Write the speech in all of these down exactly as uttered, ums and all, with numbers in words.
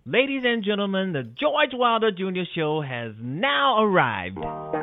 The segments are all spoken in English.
Ladies and gentlemen, the George Wilder Junior Show has now arrived.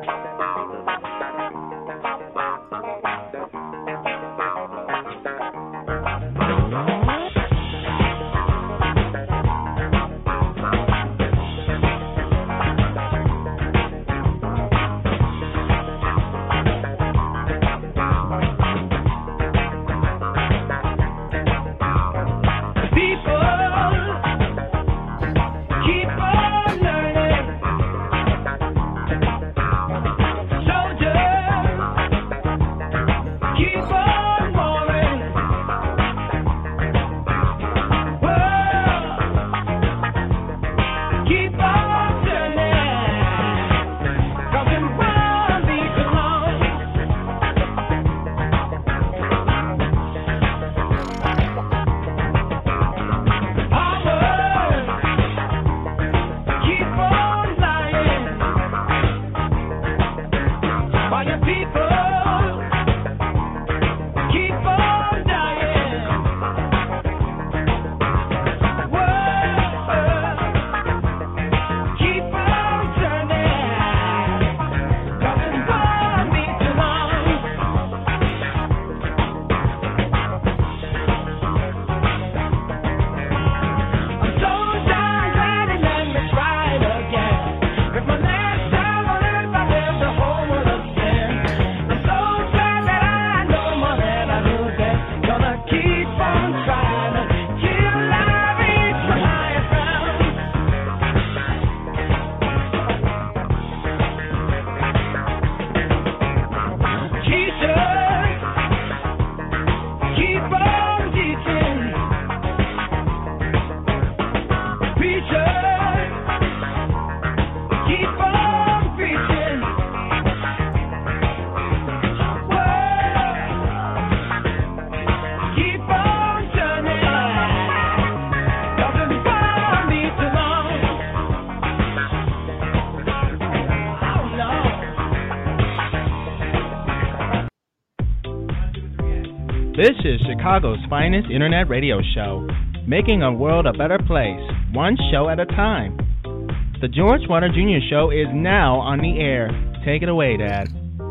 This is Chicago's finest internet radio show, making a world a better place, one show at a time. The George Wilder Junior Show is now on the air. Take it away, Dad.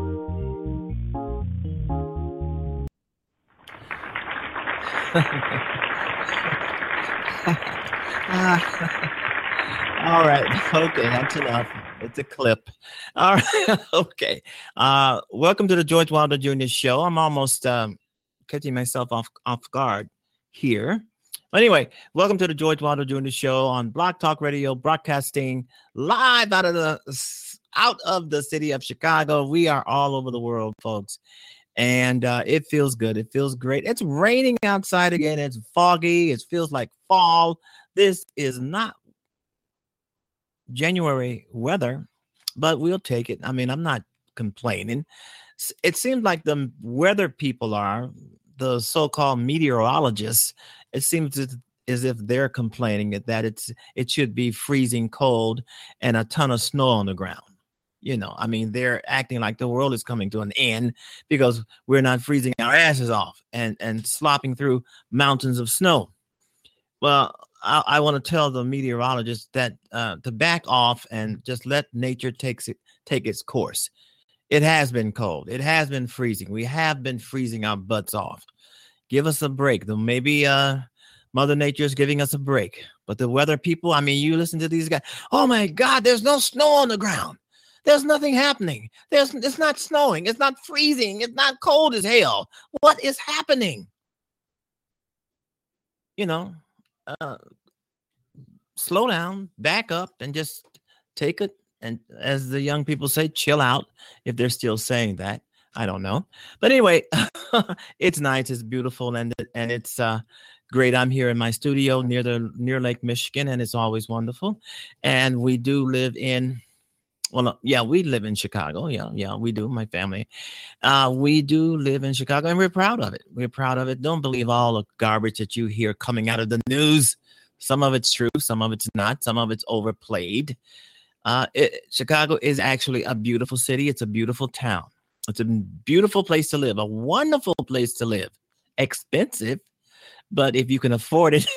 All right. Okay, that's enough. It's a clip. All right. Okay. Uh, welcome to the George Wilder Junior Show. I'm almost um, catching myself off off guard here. But anyway, welcome to the George Wilder Junior Show on Block Talk Radio, broadcasting live out of the out of the city of Chicago. We are all over the world, folks, and uh, it feels good. It feels great. It's raining outside again. It's foggy. It feels like fall. This is not January weather, but we'll take it. I mean, I'm not complaining. It seems like the weather people are, the so-called meteorologists, it seems as if they're complaining that it's it should be freezing cold and a ton of snow on the ground. You know, I mean, they're acting like the world is coming to an end because we're not freezing our asses off and, and slopping through mountains of snow. Well, I, I want to tell the meteorologists that uh, to back off and just let nature takes it, take its course. It has been cold. It has been freezing. We have been freezing our butts off. Give us a break. Though maybe uh, Mother Nature is giving us a break. But the weather people, I mean, you listen to these guys. Oh, my God, there's no snow on the ground. There's nothing happening. There's It's not snowing. It's not freezing. It's not cold as hell. What is happening? You know, uh, slow down, back up, and just take it. And as the young people say, chill out, if they're still saying that. I don't know. But anyway, it's nice. It's beautiful. And, and it's uh, great. I'm here in my studio near the near Lake Michigan, and it's always wonderful. And we do live in, well, yeah, we live in Chicago. Yeah, yeah, we do. My family. Uh, we do live in Chicago, and we're proud of it. We're proud of it. Don't believe all the garbage that you hear coming out of the news. Some of it's true. Some of it's not. Some of it's overplayed. Uh, it, Chicago is actually a beautiful city. It's a beautiful town. It's a beautiful place to live, a wonderful place to live. Expensive, but if you can afford it,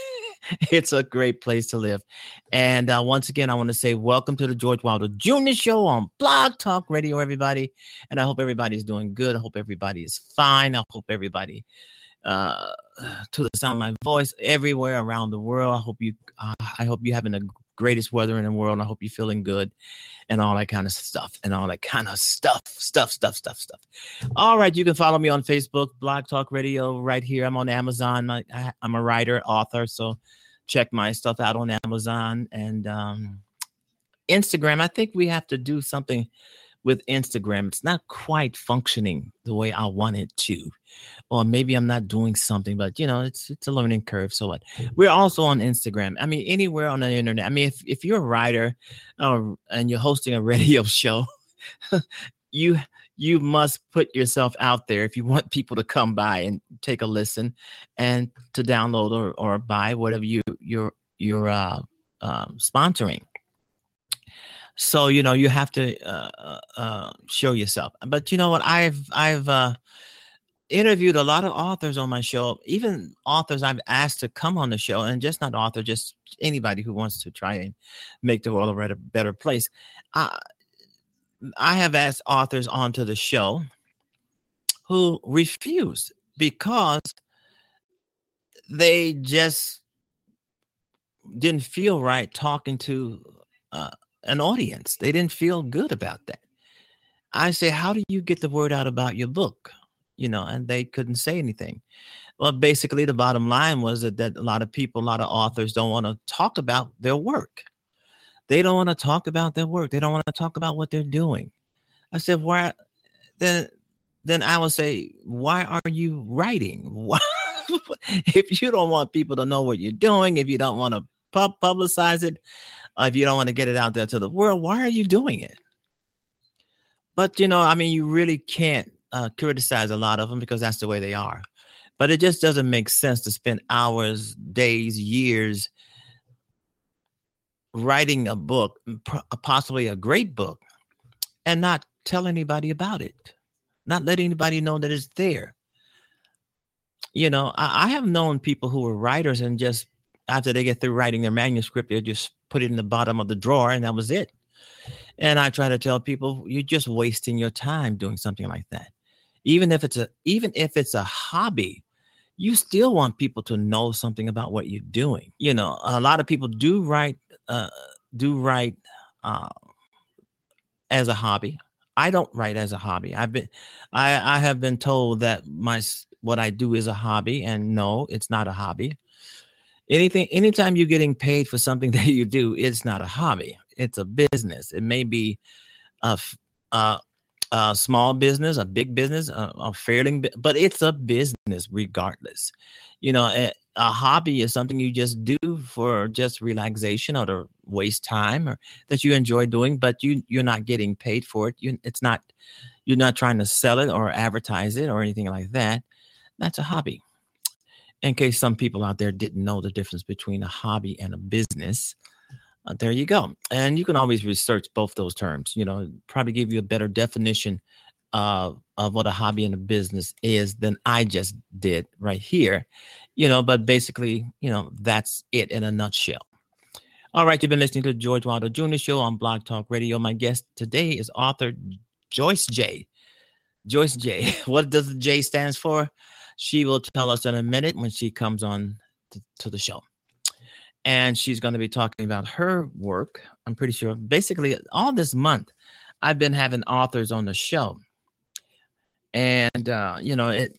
It's a great place to live. And uh, once again, I want to say welcome to the George Wilder Junior Show on Blog Talk Radio, everybody. And I hope everybody's doing good. I hope everybody is fine. I hope everybody, uh, to the sound of my voice, everywhere around the world. I hope you, uh, I hope you're having the greatest weather in the world. I hope you're feeling good and all that kind of stuff and all that kind of stuff, stuff, stuff, stuff, stuff. All right. You can follow me on Facebook, Blog Talk Radio right here. I'm on Amazon. I, I, I'm a writer, author. So check my stuff out on Amazon and um, Instagram. I think we have to do something with Instagram. It's not quite functioning the way I want it to. Or maybe I'm not doing something, but you know, it's it's a learning curve. So what? We're also on Instagram. I mean, anywhere on the internet. I mean, if, if you're a writer uh, and you're hosting a radio show, you you must put yourself out there if you want people to come by and take a listen and to download or, or buy whatever you you're you're uh, um, sponsoring. So you know you have to uh, uh, show yourself. But you know what? I've I've uh, interviewed a lot of authors on my show, even authors I've asked to come on the show, and just not author, just anybody who wants to try and make the world a better, better place. Uh, I have asked authors onto the show who refuse because they just didn't feel right talking to uh, an audience. They didn't feel good about that. I say, how do you get the word out about your book? You know, and they couldn't say anything. Well, basically, the bottom line was that, that a lot of people, a lot of authors don't want to talk about their work. They don't want to talk about their work. They don't want to talk about what they're doing. I said, why? Then, then I would say, why are you writing? Why? If you don't want people to know what you're doing, if you don't want to pub- publicize it, uh, if you don't want to get it out there to the world, why are you doing it? But, you know, I mean, you really can't Uh, criticize a lot of them because that's the way they are. But it just doesn't make sense to spend hours, days, years writing a book, possibly a great book, and not tell anybody about it, not let anybody know that it's there. You know, I, I have known people who were writers and just after they get through writing their manuscript, they just put it in the bottom of the drawer and that was it. And I try to tell people, you're just wasting your time doing something like that. Even if it's a even if it's a hobby, you still want people to know something about what you're doing. You know, a lot of people do write uh, do write uh, as a hobby. I don't write as a hobby. I've been I, I have been told that my what I do is a hobby, and no, it's not a hobby. Anything anytime you're getting paid for something that you do, it's not a hobby. It's a business. It may be a uh a small business, a big business, a, a fairly, but it's a business regardless. You know, a, a hobby is something you just do for just relaxation or to waste time or that you enjoy doing, but you, you're not getting paid for it. You, it's not, you're not trying to sell it or advertise it or anything like that. That's a hobby. In case some people out there didn't know the difference between a hobby and a business, Uh, there you go. And you can always research both those terms, you know, probably give you a better definition uh, of what a hobby and a business is than I just did right here, you know, but basically, you know, that's it in a nutshell. All right. You've been listening to the George Wilder Junior Show on Blog Talk Radio. My guest today is author Joyce J. Joyce J. What does the J stands for? She will tell us in a minute when she comes on to, to the show. And she's going to be talking about her work. I'm pretty sure basically all this month, I've been having authors on the show. And, uh, you know, it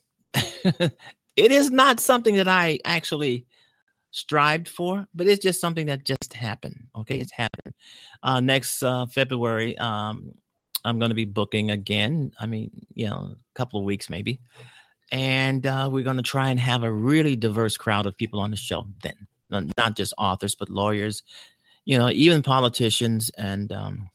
it is not something that I actually strived for, but it's just something that just happened. Okay, it's happened. Uh, next uh, February, um, I'm going to be booking again. I mean, you know, a couple of weeks maybe. And uh, we're going to try and have a really diverse crowd of people on the show then. Not just authors, but lawyers, you know, even politicians and um,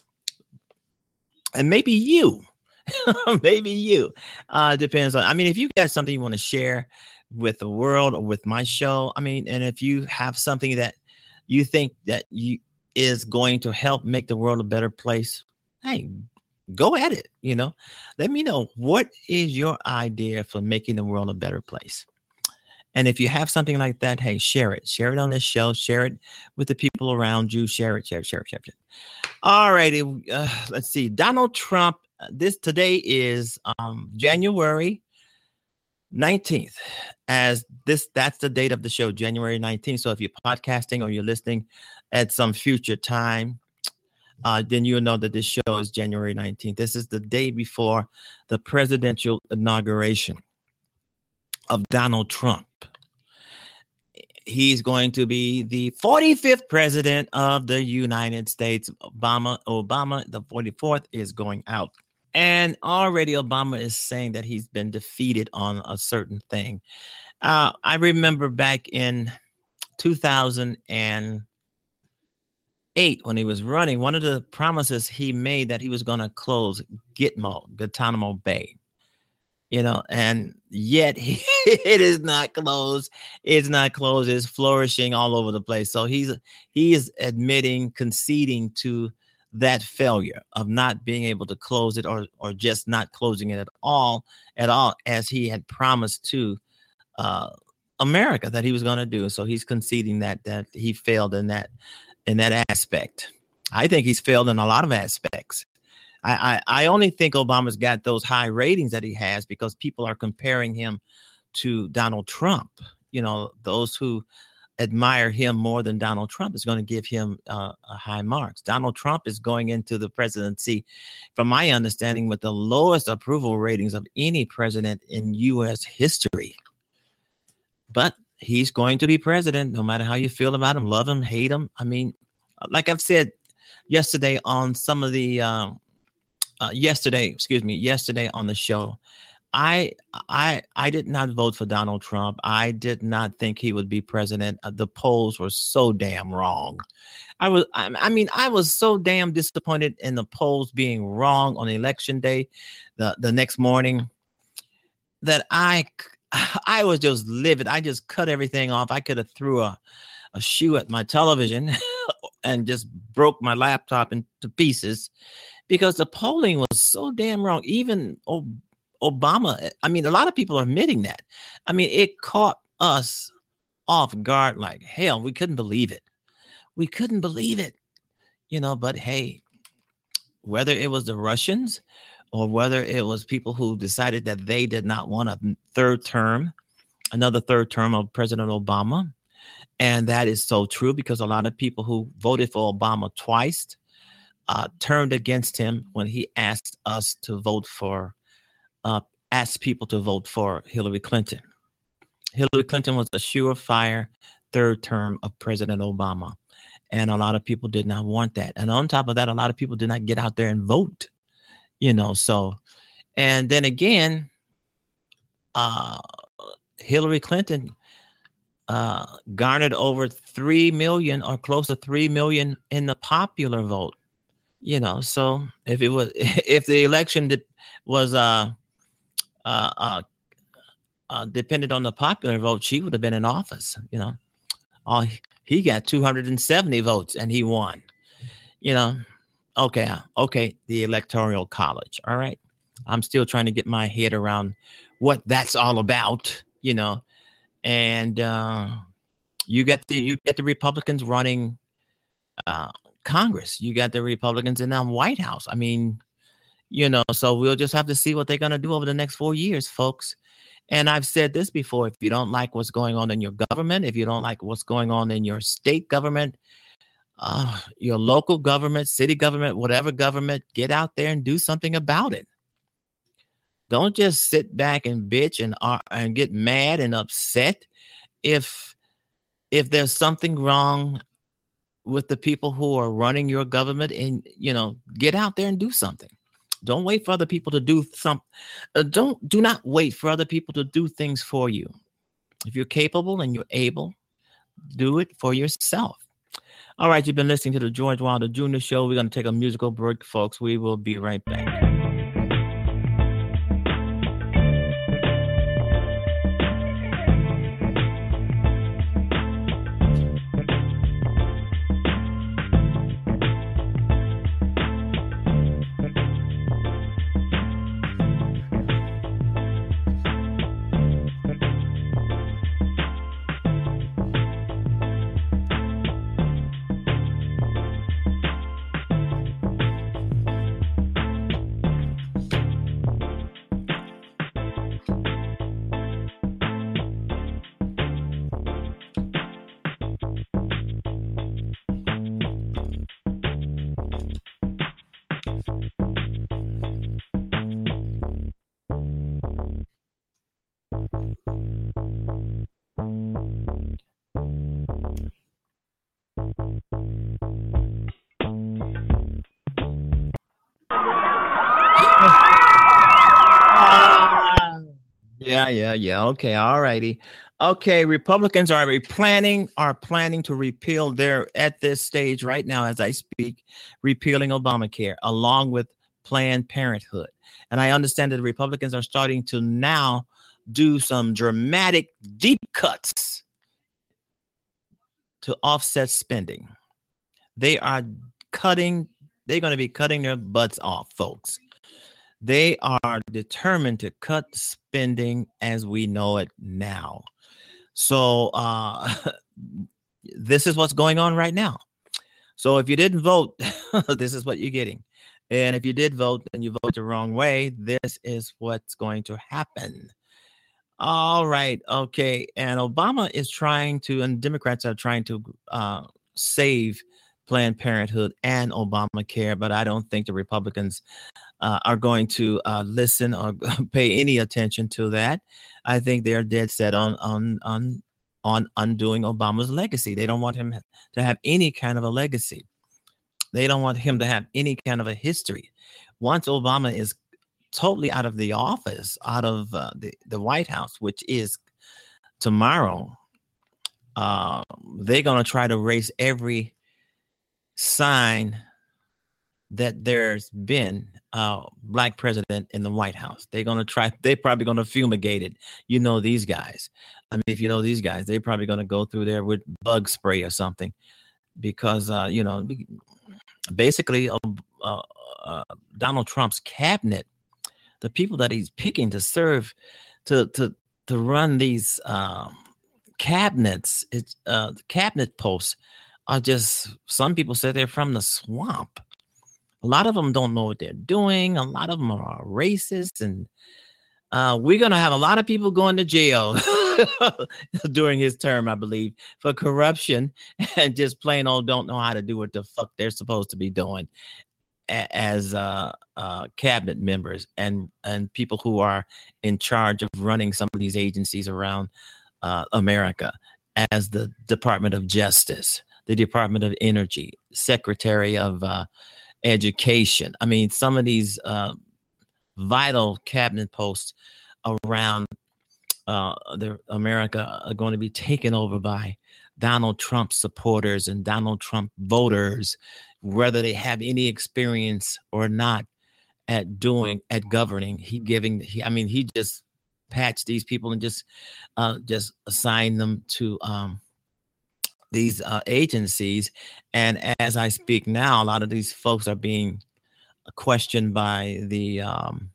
and maybe you, maybe you. Uh, depends on, I mean, if you got something you want to share with the world or with my show, I mean, and if you have something that you think that you is going to help make the world a better place, hey, go at it. You know, let me know what is your idea for making the world a better place. And if you have something like that, hey, share it. Share it on this show. Share it with the people around you. Share it, share it, share it, share it. All righty. Uh, let's see. Donald Trump. This today is um, January nineteenth. As this, that's the date of the show, January nineteenth. So if you're podcasting or you're listening at some future time, uh, then you'll know that this show is January nineteenth. This is the day before the presidential inauguration of Donald Trump. He's going to be the forty-fifth president of the United States. Obama, Obama, the forty-fourth is going out. And already Obama is saying that he's been defeated on a certain thing. Uh, I remember back in two thousand eight when he was running, one of the promises he made that he was going to close Gitmo, Guantanamo Bay. You know, and yet he, it is not closed. It's not closed. It's flourishing all over the place. So he's he is admitting, conceding to that failure of not being able to close it, or or just not closing it at all, at all, as he had promised to uh, America that he was going to do. So he's conceding that that he failed in that in that aspect. I think he's failed in a lot of aspects. I, I, I only think Obama's got those high ratings that he has because people are comparing him to Donald Trump. You know, those who admire him more than Donald Trump is going to give him uh, a high marks. Donald Trump is going into the presidency, from my understanding, with the lowest approval ratings of any president in U S history. But he's going to be president, no matter how you feel about him, love him, hate him. I mean, like I've said yesterday on some of the um, Uh, yesterday, excuse me, yesterday on the show, I I I did not vote for Donald Trump. I did not think he would be president. Uh, the polls were so damn wrong. I was, I, I mean, I was so damn disappointed in the polls being wrong on election day, the the next morning, that I I was just livid. I just cut everything off. I could have threw a a shoe at my television and just broke my laptop into pieces, because the polling was so damn wrong. Even Obama, I mean, a lot of people are admitting that. I mean, it caught us off guard like hell. We couldn't believe it. We couldn't believe it, you know, but hey, whether it was the Russians or whether it was people who decided that they did not want a third term, another third term of President Obama. And that is so true, because a lot of people who voted for Obama twice Uh, turned against him when he asked us to vote for, uh, asked people to vote for Hillary Clinton. Hillary Clinton was a surefire third term of President Obama. And a lot of people did not want that. And on top of that, a lot of people did not get out there and vote, you know, so, and then again, uh, Hillary Clinton uh, garnered over three million or close to three million in the popular vote. You know, so if it was, if the election did, was uh, uh, uh, uh, depended on the popular vote, she would have been in office. You know, oh, he got two hundred seventy votes and he won. You know, okay, okay, the Electoral College. All right, I'm still trying to get my head around what that's all about. You know, and uh, you get the you get the Republicans running Uh, Congress, you got the Republicans in the White House. I mean, you know, so we'll just have to see what they're going to do over the next four years, folks. And I've said this before: if you don't like what's going on in your government, if you don't like what's going on in your state government, uh, your local government, city government, whatever government, get out there and do something about it. Don't just sit back and bitch and uh, and get mad and upset if if there's something wrong with the people who are running your government, and, you know, get out there and do something. Don't wait for other people to do some. Uh, don't, do not wait for other people to do things for you. If you're capable and you're able, do it for yourself. All right. You've been listening to the George Wilder Junior Show. We're going to take a musical break, folks. We will be right back. Yeah, yeah, yeah. Okay, all righty. Okay, Republicans are re- planning are planning to repeal their at this stage right now as I speak, repealing Obamacare along with Planned Parenthood. And I understand that the Republicans are starting to now do some dramatic deep cuts to offset spending. They are cutting, they're going to be cutting their butts off, folks. They are determined to cut spending as we know it now. So uh, this is what's going on right now. So if you didn't vote, this is what you're getting. And if you did vote and you vote the wrong way, this is what's going to happen. All right. Okay. And Obama is trying to, and Democrats are trying to uh, save Planned Parenthood and Obamacare, but I don't think the Republicans uh, are going to uh, listen or pay any attention to that. I think they're dead set on on on on undoing Obama's legacy. They don't want him to have any kind of a legacy. They don't want him to have any kind of a history. Once Obama is totally out of the office, out of uh, the, the White House, which is tomorrow, uh, they're going to try to erase every sign that there's been a black president in the White House. They're going to try, they're probably going to fumigate it. You know, these guys. I mean, if you know these guys, they're probably going to go through there with bug spray or something because, uh, you know, basically uh, uh, uh, Donald Trump's cabinet, the people that he's picking to serve, to to to run these um, cabinets, it's uh, cabinet posts are just, some people say they're from the swamp. A lot of them don't know what they're doing. A lot of them are racist. And uh, we're going to have a lot of people going to jail during his term, I believe, for corruption and just plain old don't know how to do what the fuck they're supposed to be doing a- as uh, uh, cabinet members and, and people who are in charge of running some of these agencies around uh, America, as the Department of Justice, the Department of Energy, Secretary of uh, Education. I mean, some of these uh, vital cabinet posts around uh, the America are going to be taken over by Donald Trump supporters and Donald Trump voters, whether they have any experience or not at doing, at governing. He giving, he, I mean, he just patched these people and just, uh, just assigned them to um, these uh, agencies. And as I speak now, a lot of these folks are being questioned by the um,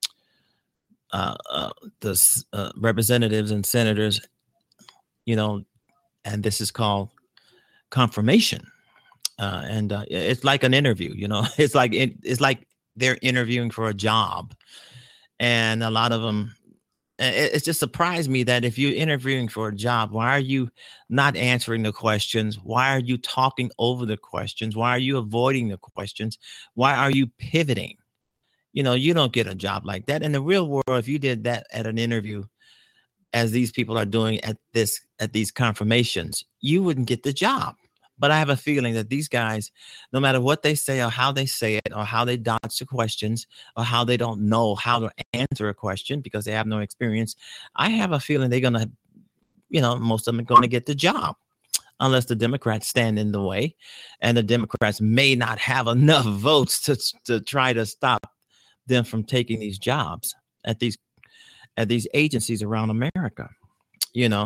uh, uh, the uh, representatives and senators, you know, and this is called confirmation. Uh, and uh, it's like an interview, you know, it's like it, it's like they're interviewing for a job. And a lot of them, it, it just surprised me that if you're interviewing for a job, why are you not answering the questions? Why are you talking over the questions? Why are you avoiding the questions? Why are you pivoting? You know, you don't get a job like that. In the real world, if you did that at an interview, as these people are doing at this, at these confirmations, you wouldn't get the job. But I have a feeling that these guys, no matter what they say or how they say it or how they dodge the questions or how they don't know how to answer a question because they have no experience, I have a feeling they're going to, you know, most of them are going to get the job unless the Democrats stand in the way. And the Democrats may not have enough votes to, to try to stop them from taking these jobs at these at these agencies around America. You know,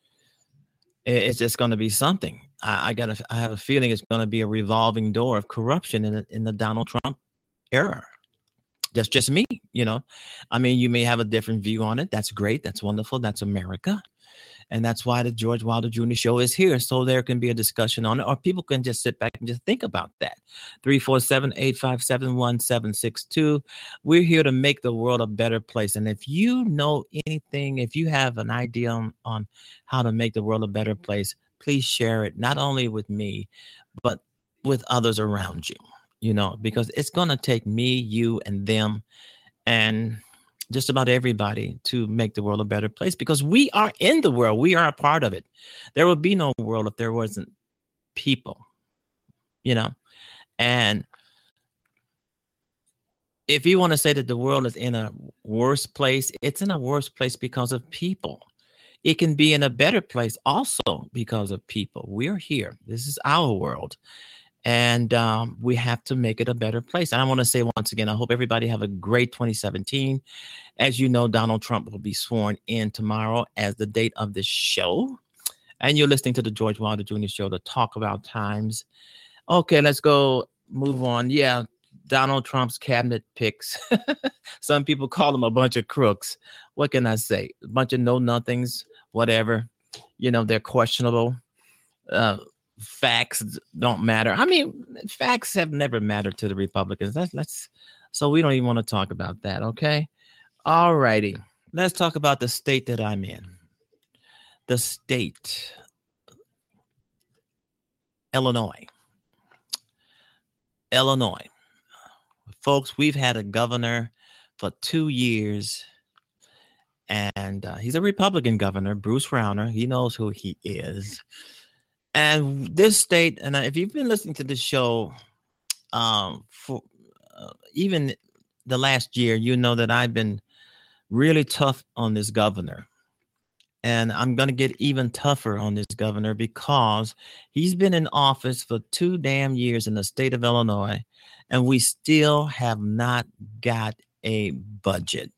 it's just going to be something. I, I got I have a feeling it's going to be a revolving door of corruption in the, in the Donald Trump era. That's just me, you know. I mean, you may have a different view on it. That's great. That's wonderful. That's America. And that's why the George Wilder Junior Show is here. So there can be a discussion on it, or people can just sit back and just think about that. three four seven, eight five seven, one seven six two. We're here to make the world a better place. And if you know anything, if you have an idea on, on how to make the world a better place, please share it, not only with me, but with others around you, you know, because it's going to take me, you, and them, and just about everybody to make the world a better place, because we are in the world. We are a part of it. There would be no world if there wasn't people, you know, and if you want to say that the world is in a worse place, it's in a worse place because of people. It can be in a better place also because of people. We're here. This is our world. And um, we have to make it a better place. And I want to say once again, I hope everybody have a great twenty seventeen. As you know, Donald Trump will be sworn in tomorrow as the date of this show. And you're listening to the George Wilder Junior Show, to talk about times. Okay, let's go move on. Yeah, Donald Trump's cabinet picks. Some people call them a bunch of crooks. What can I say? A bunch of know-nothings, whatever. You know, they're questionable. Uh, facts don't matter. I mean, facts have never mattered to the Republicans. That's, that's so we don't even want to talk about that, okay? All righty. Let's talk about the state that I'm in. The state, Illinois. Illinois. Folks, we've had a governor for two years, and uh, he's a Republican governor, Bruce Rauner. He knows who he is. And this state, and if you've been listening to this show um, for uh, even the last year, you know that I've been really tough on this governor. And I'm going to get even tougher on this governor because he's been in office for two damn years in the state of Illinois, and we still have not got a budget.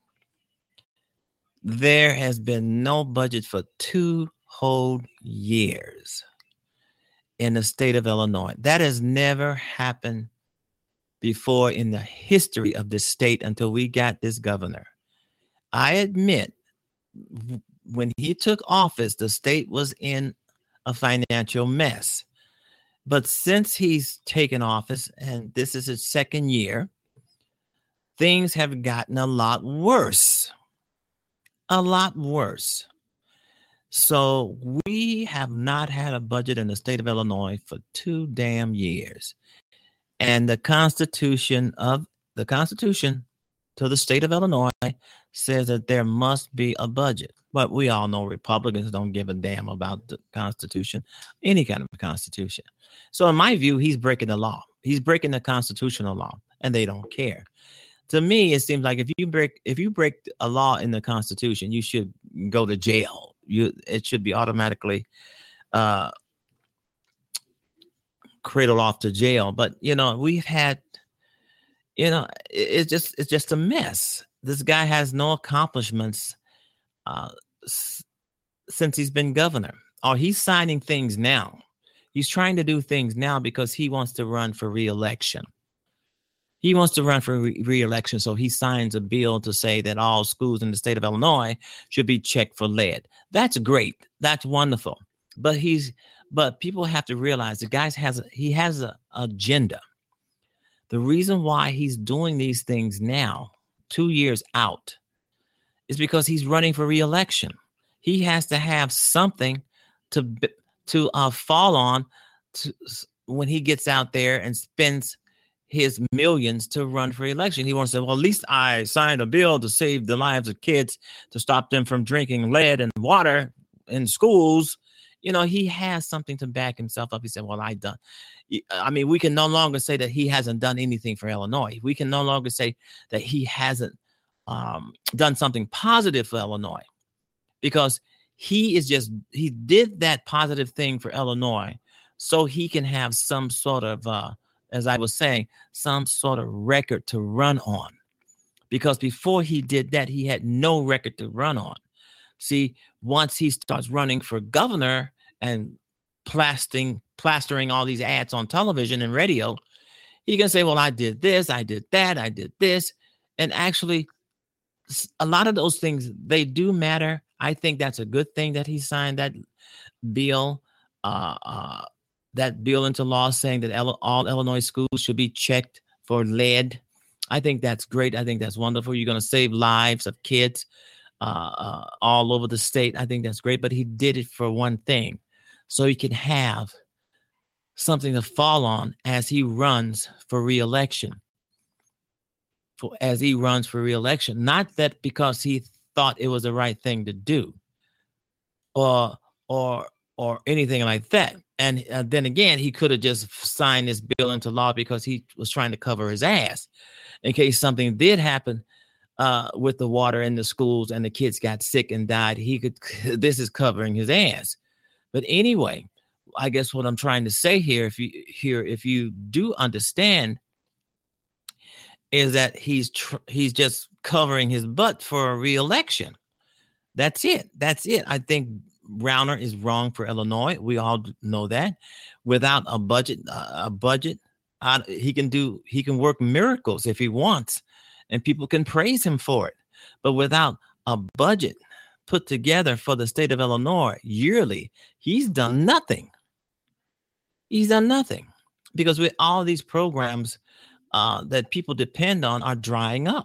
There has been no budget for two whole years in the state of Illinois. That has never happened before in the history of this state until we got this governor. I admit, when he took office, the state was in a financial mess. But since he's taken office, and this is his second year, things have gotten a lot worse. A lot worse. So we have not had a budget in the state of Illinois for two damn years. And the Constitution of the Constitution to the state of Illinois says that there must be a budget. But we all know Republicans don't give a damn about the Constitution, any kind of Constitution. So in my view, he's breaking the law. He's breaking the constitutional law, and they don't care. To me, it seems like if you break if you break a law in the Constitution, you should go to jail. You it should be automatically uh, cradled off to jail. But you know, we've had, you know, it, it's just it's just a mess. This guy has no accomplishments uh, s- since he's been governor. Or he's signing things now. He's trying to do things now because he wants to run for re-election. He wants to run for re- re-election, so he signs a bill to say that all schools in the state of Illinois should be checked for lead. That's great. That's wonderful. But he's but people have to realize the guy has a, he has an agenda. The reason why he's doing these things now, two years out, is because he's running for re-election. He has to have something to to uh, fall on to, when he gets out there and spends his millions to run for election. He wants to say, well, at least I signed a bill to save the lives of kids, to stop them from drinking lead and water in schools. You know, he has something to back himself up. He said, well, I done. I mean, we can no longer say that he hasn't done anything for Illinois. We can no longer say that he hasn't um, done something positive for Illinois, because he is just, he did that positive thing for Illinois so he can have some sort of, uh, as I was saying, some sort of record to run on. Because before he did that, he had no record to run on. See, once he starts running for governor and plastering, plastering all these ads on television and radio, he can say, well, I did this, I did that, I did this. And actually, a lot of those things, they do matter. I think that's a good thing that he signed that bill, uh, uh, that bill into law saying that all Illinois schools should be checked for lead. I think that's great. I think that's wonderful. You're going to save lives of kids uh, uh, all over the state. I think that's great. But he did it for one thing, so he can have something to fall on as he runs for re-election. For, as he runs for re-election, not that because he thought it was the right thing to do, or or or anything like that. And uh, then again, he could have just signed this bill into law because he was trying to cover his ass in case something did happen uh, with the water in the schools and the kids got sick and died. He could, this is covering his ass. But anyway, I guess what I'm trying to say here, if you here, if you do understand, is that he's tr- he's just covering his butt for a re-election. That's it. That's it. I think Rauner is wrong for Illinois. We all know that. Without a budget, uh, a budget, uh, he can do. He can work miracles if he wants, and people can praise him for it. But without a budget put together for the state of Illinois yearly, he's done nothing. He's done nothing because with all these programs uh, that people depend on are drying up.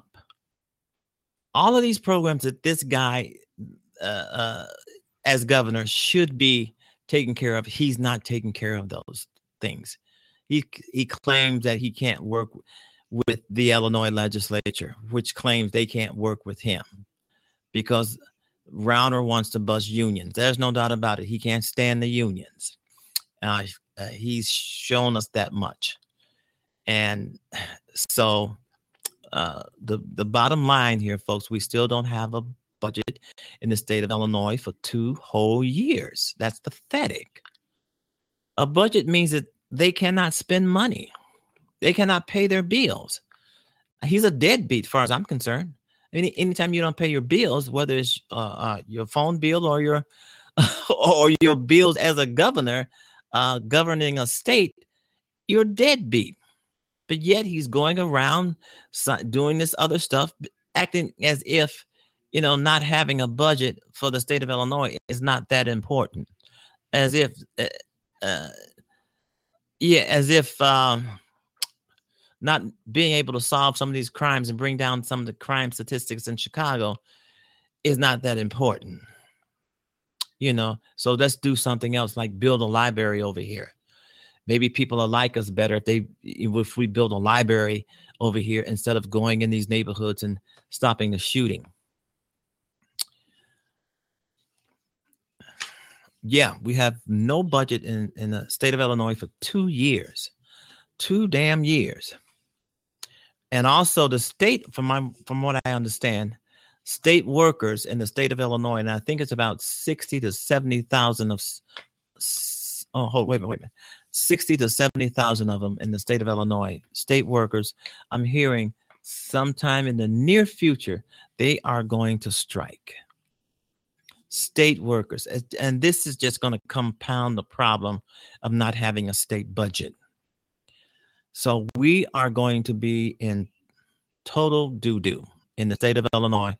All of these programs that this guy, uh, uh, as governor, should be taking care of, he's not taking care of those things. He he claims that he can't work with the Illinois legislature, which claims they can't work with him because Rauner wants to bust unions. There's no doubt about it. He can't stand the unions. Uh, uh, he's shown us that much. And so uh, the, the bottom line here, folks, we still don't have a budget in the state of Illinois for two whole years. That's pathetic. A budget means that they cannot spend money. They cannot pay their bills. He's a deadbeat, as far as I'm concerned. Any anytime you don't pay your bills, whether it's uh, uh, your phone bill or your or your bills as a governor uh, governing a state, you're deadbeat. But yet he's going around doing this other stuff, acting as if, you know, not having a budget for the state of Illinois is not that important. As if, uh, uh, yeah, as if um, not being able to solve some of these crimes and bring down some of the crime statistics in Chicago is not that important. You know, so let's do something else, like build a library over here. Maybe people will like us better if they if we build a library over here instead of going in these neighborhoods and stopping the shooting. Yeah, we have no budget in, in the state of Illinois for two years, two damn years. And also the state, from my from what I understand, state workers in the state of Illinois, and I think it's about sixty to seventy thousand of oh hold wait a minute, wait a minute. sixty to seventy thousand of them in the state of Illinois, state workers. I'm hearing sometime in the near future, they are going to strike. State workers. And this is just going to compound the problem of not having a state budget. So we are going to be in total doo-doo in the state of Illinois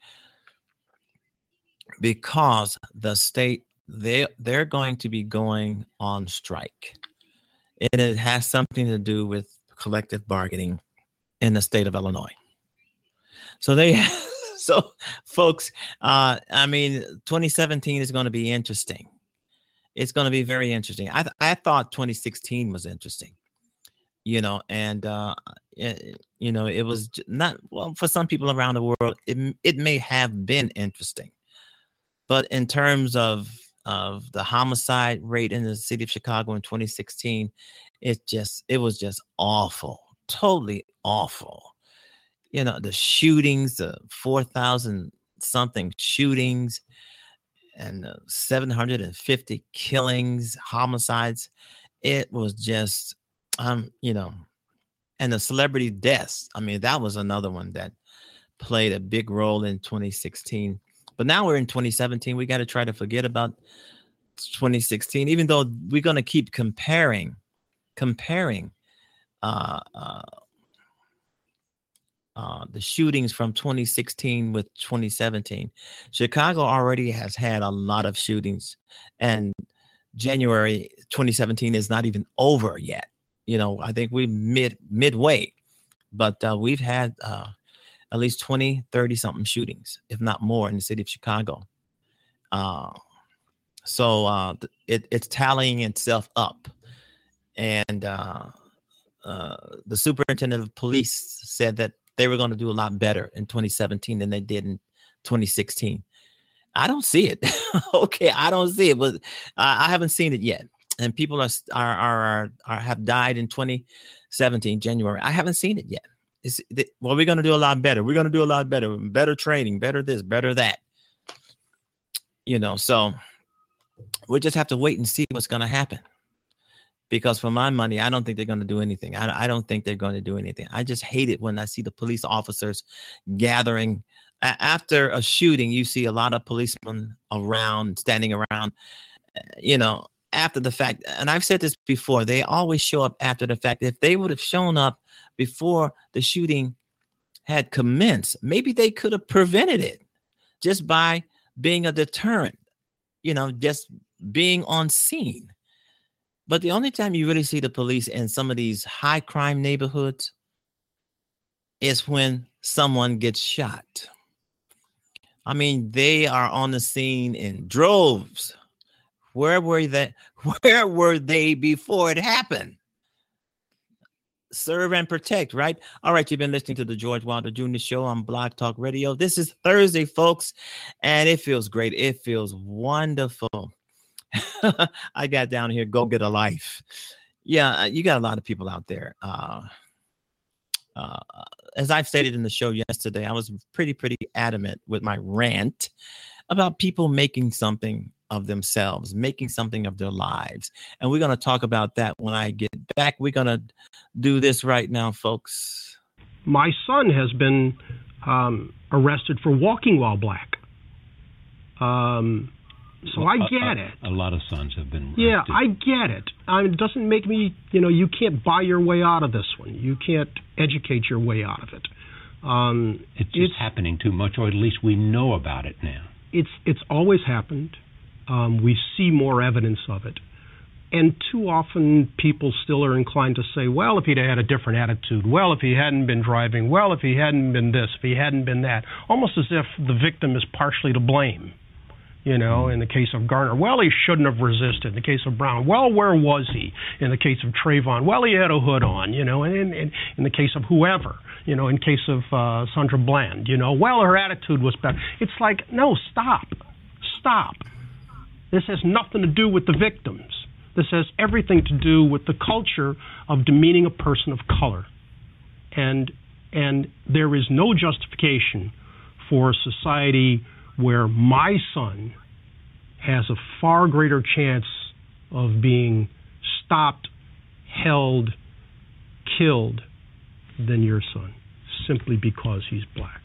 because the state, they, they're going to be going on strike. And it has something to do with collective bargaining in the state of Illinois. So they, so folks, uh, I mean, twenty seventeen is going to be interesting. It's going to be very interesting. I th- I thought twenty sixteen was interesting, you know, and uh, it, you know, it was not, well, for some people around the world, it it may have been interesting, but in terms of of the homicide rate in the city of Chicago in twenty sixteen, it just, it was just awful, totally awful. You know, the shootings, the four thousand something shootings and uh, seven hundred fifty killings, homicides. It was just, um, you know, and the celebrity deaths. I mean, that was another one that played a big role in twenty sixteen. But now we're in twenty seventeen. We got to try to forget about twenty sixteen, even though we're going to keep comparing, comparing uh, uh, uh, the shootings from twenty sixteen with twenty seventeen. Chicago already has had a lot of shootings, and January twenty seventeen is not even over yet. You know, I think we're mid midway, but uh, we've had uh, at least twenty, thirty something shootings, if not more, in the city of Chicago. Uh, so uh, it, it's tallying itself up. And uh, uh, the superintendent of police said that they were going to do a lot better in twenty seventeen than they did in twenty sixteen. I don't see it. Okay, I don't see it, but I I haven't seen it yet. And people are, s- are are are, are have died in twenty seventeen January. I haven't seen it yet. It's, the, well, we're going to do a lot better. We're going to do a lot better. Better training, better this, better that. You know, so we just have to wait and see what's going to happen. Because for my money, I don't think they're going to do anything. I, I don't think they're going to do anything. I just hate it when I see the police officers gathering. A- after a shooting, you see a lot of policemen around, standing around, uh, you know, after the fact. And I've said this before, they always show up after the fact. If they would have shown up before the shooting had commenced, maybe they could have prevented it just by being a deterrent, you know, just being on scene. But the only time you really see the police in some of these high crime neighborhoods is when someone gets shot. I mean, they are on the scene in droves. Where were they? Where were they before it happened? Serve and protect, right? All right, you've been listening to the George Wilder Junior Show on Blog Talk Radio. This is Thursday, folks, and it feels great. It feels wonderful. I got down here, go get a life. Yeah, you got a lot of people out there. Uh, uh, as I've stated in the show yesterday, I was pretty, pretty adamant with my rant about people making something of themselves, making something of their lives. And we're going to talk about that when I get back. We're going to do this right now, folks. My son has been um, arrested for walking while black. Um, so well, I a, get a, it. A lot of sons have been arrested. Yeah, I get it. I mean, it doesn't make me, you know, you can't buy your way out of this one. You can't educate your way out of it. Um, it's just it's, happening too much, or at least we know about it now. It's it's always happened. Um, we see more evidence of it. And too often people still are inclined to say, well, if he'd had a different attitude, well, if he hadn't been driving, well, if he hadn't been this, if he hadn't been that, almost as if the victim is partially to blame. You know, in the case of Garner, well, he shouldn't have resisted. In the case of Brown, well, where was he? In the case of Trayvon, well, he had a hood on, you know, and in, in, in the case of whoever, you know, in case of uh, Sandra Bland, you know, well, her attitude was better. It's like, no, stop, stop. This has nothing to do with the victims. This has everything to do with the culture of demeaning a person of color. And and there is no justification for a society where my son has a far greater chance of being stopped, held, killed than your son, simply because he's black.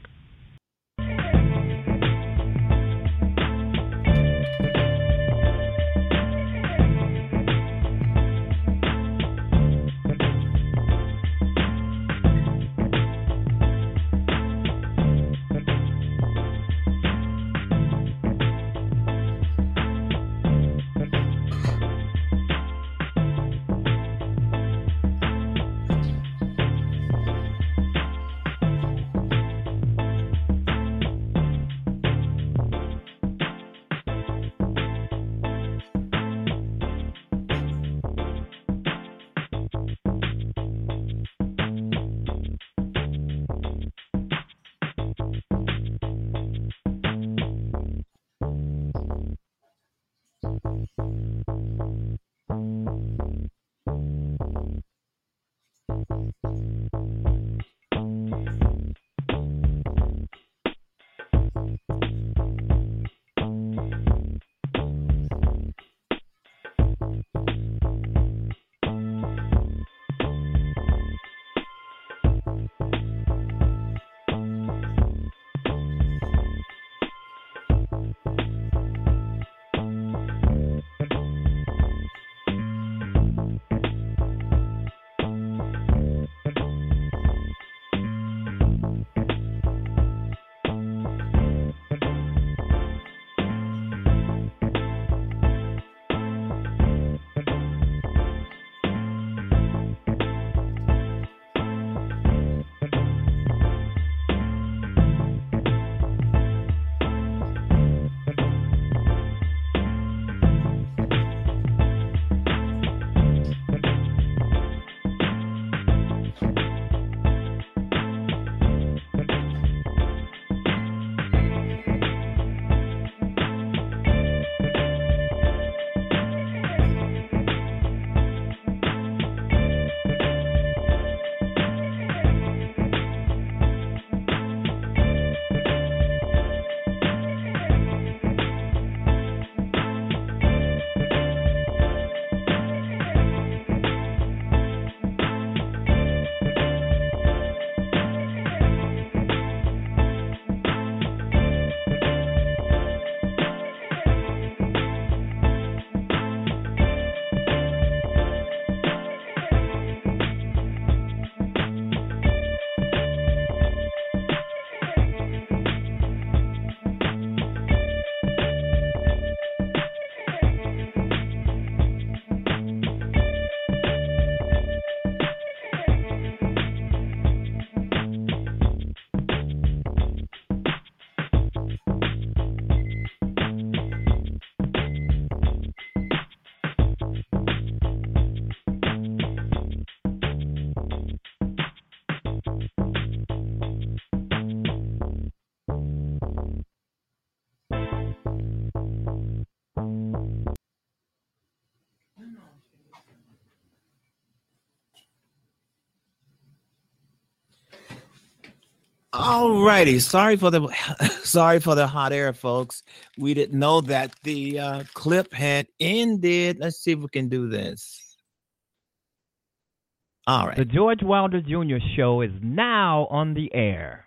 All righty. Sorry for the sorry for the hot air, folks. We didn't know that the uh, clip had ended. Let's see if we can do this. All right. The George Wilder Junior Show is now on the air.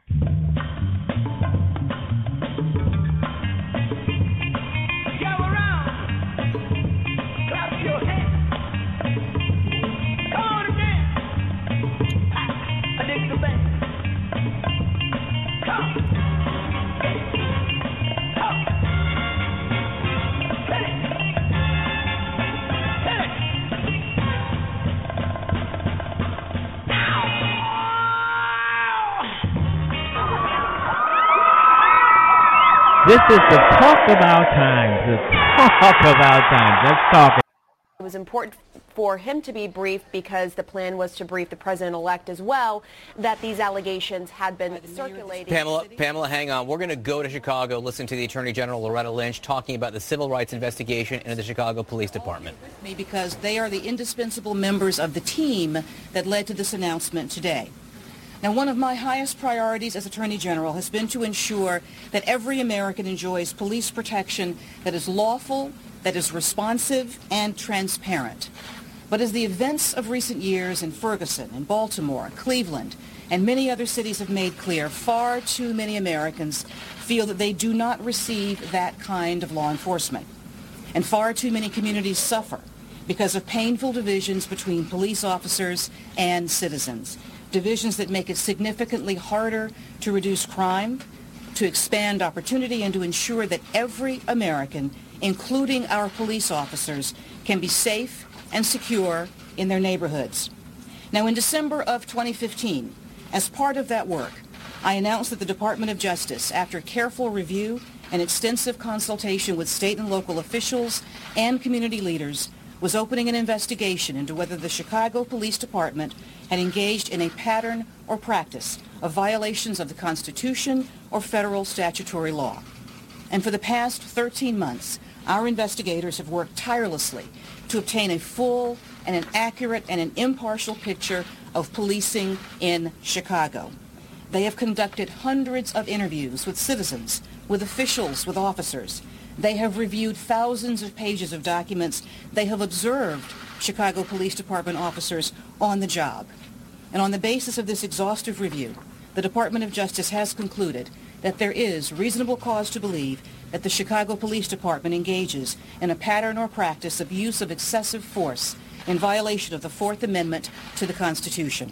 This is the talk about times. The talk about times. Let's talk. It was important for him to be briefed because the plan was to brief the president-elect as well that these allegations had been circulating. Pamela, Pamela, hang on. We're going to go to Chicago, listen to the Attorney General Loretta Lynch talking about the civil rights investigation into the Chicago Police Department. Because they are the indispensable members of the team that led to this announcement today. Now, one of my highest priorities as Attorney General has been to ensure that every American enjoys police protection that is lawful, that is responsive, and transparent. But as the events of recent years in Ferguson, in Baltimore, Cleveland, and many other cities have made clear, far too many Americans feel that they do not receive that kind of law enforcement. And far too many communities suffer because of painful divisions between police officers and citizens. Divisions that make it significantly harder to reduce crime, to expand opportunity, and to ensure that every American, including our police officers, can be safe and secure in their neighborhoods. Now, in December of twenty fifteen, as part of that work, I announced that the Department of Justice, after careful review and extensive consultation with state and local officials and community leaders, was opening an investigation into whether the Chicago Police Department had engaged in a pattern or practice of violations of the Constitution or federal statutory law. And for the past thirteen months, our investigators have worked tirelessly to obtain a full and an accurate and an impartial picture of policing in Chicago. They have conducted hundreds of interviews with citizens, with officials, with officers. They have reviewed thousands of pages of documents. They have observed Chicago Police Department officers on the job. And on the basis of this exhaustive review, the Department of Justice has concluded that there is reasonable cause to believe that the Chicago Police Department engages in a pattern or practice of use of excessive force in violation of the Fourth Amendment to the Constitution.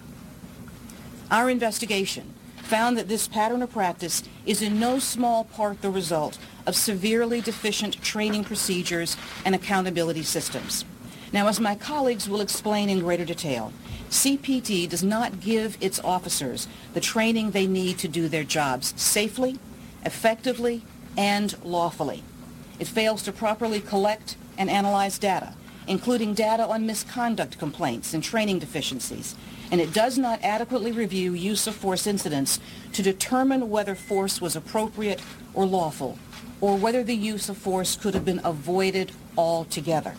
Our investigation found that this pattern or practice is in no small part the result of severely deficient training procedures and accountability systems. Now, as my colleagues will explain in greater detail, C P D does not give its officers the training they need to do their jobs safely, effectively, and lawfully. It fails to properly collect and analyze data, including data on misconduct complaints and training deficiencies, and it does not adequately review use of force incidents to determine whether force was appropriate or lawful, or whether the use of force could have been avoided altogether.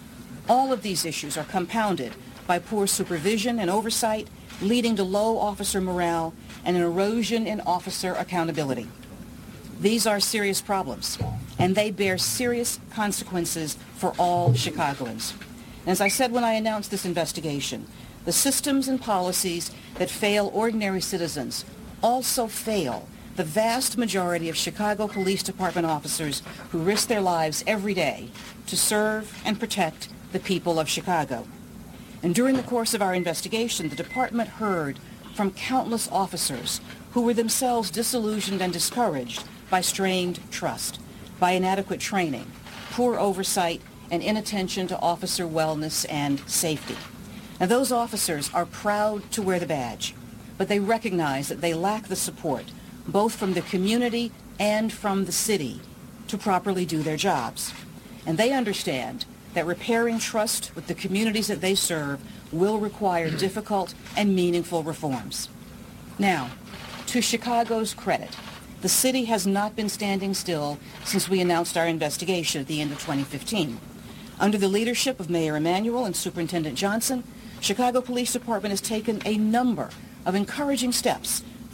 All of these issues are compounded by poor supervision and oversight, leading to low officer morale and an erosion in officer accountability. These are serious problems, and they bear serious consequences for all Chicagoans. And as I said when I announced this investigation, the systems and policies that fail ordinary citizens also fail the vast majority of Chicago Police Department officers who risk their lives every day to serve and protect the people of Chicago. And during the course of our investigation, the department heard from countless officers who were themselves disillusioned and discouraged by strained trust, by inadequate training, poor oversight, and inattention to officer wellness and safety. Now, those officers are proud to wear the badge, but they recognize that they lack the support, both from the community and from the city, to properly do their jobs. And they understand that repairing trust with the communities that they serve will require difficult and meaningful reforms. Now, to Chicago's credit, the city has not been standing still since we announced our investigation at the end of twenty fifteen. Under the leadership of Mayor Emanuel and Superintendent Johnson, Chicago Police Department has taken a number of encouraging steps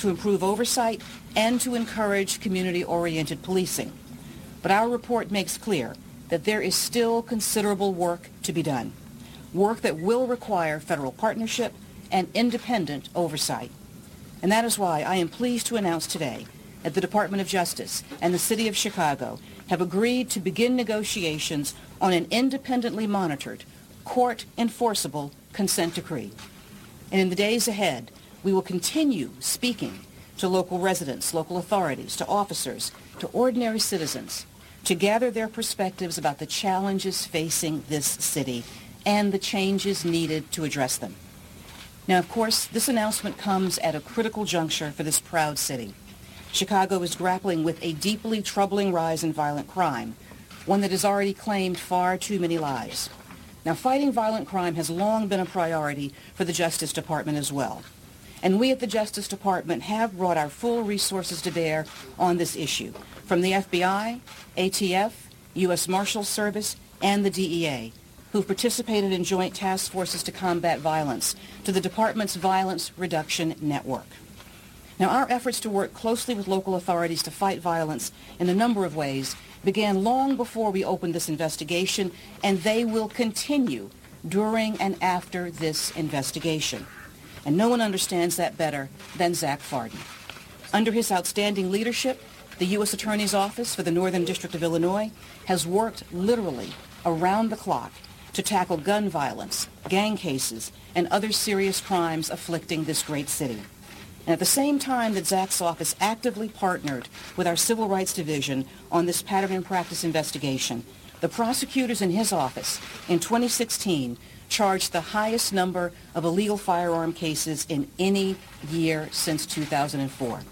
to improve oversight and to encourage community-oriented policing. But our report makes clear that there is still considerable work to be done, work that will require federal partnership and independent oversight. And that is why I am pleased to announce today that the Department of Justice and the City of Chicago have agreed to begin negotiations on an independently monitored, court-enforceable consent decree. And in the days ahead, we will continue speaking to local residents, local authorities, to officers, to ordinary citizens, to gather their perspectives about the challenges facing this city and the changes needed to address them. Now, of course, this announcement comes at a critical juncture for this proud city. Chicago is grappling with a deeply troubling rise in violent crime, one that has already claimed far too many lives. Now, fighting violent crime has long been a priority for the Justice Department as well. And we at the Justice Department have brought our full resources to bear on this issue, from the F B I, A T F, U S Marshals Service, and the D E A, who've participated in joint task forces to combat violence, to the department's Violence Reduction Network. Now, our efforts to work closely with local authorities to fight violence in a number of ways began long before we opened this investigation, and they will continue during and after this investigation. And no one understands that better than Zach Fardin. Under his outstanding leadership, the U S Attorney's Office for the Northern District of Illinois has worked literally around the clock to tackle gun violence, gang cases, and other serious crimes afflicting this great city. And at the same time that Zach's office actively partnered with our Civil Rights Division on this pattern and practice investigation, the prosecutors in his office in twenty sixteen charged the highest number of illegal firearm cases in any year since two thousand four.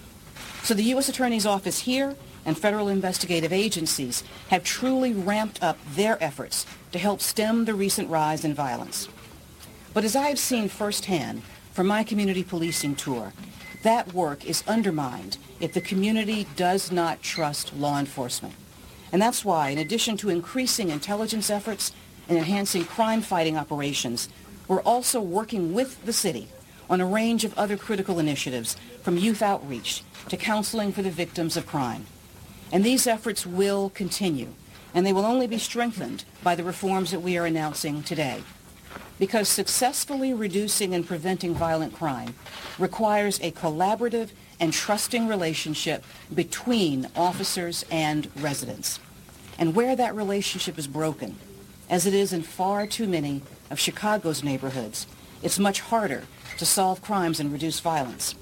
So the U S Attorney's Office here and federal investigative agencies have truly ramped up their efforts to help stem the recent rise in violence. But as I have seen firsthand from my community policing tour, that work is undermined if the community does not trust law enforcement. And that's why, in addition to increasing intelligence efforts and enhancing crime-fighting operations, we're also working with the city on a range of other critical initiatives, from youth outreach to counseling for the victims of crime. And these efforts will continue, and they will only be strengthened by the reforms that we are announcing today. Because successfully reducing and preventing violent crime requires a collaborative and trusting relationship between officers and residents. And where that relationship is broken, as it is in far too many of Chicago's neighborhoods, it's much harder to solve crimes and reduce violence.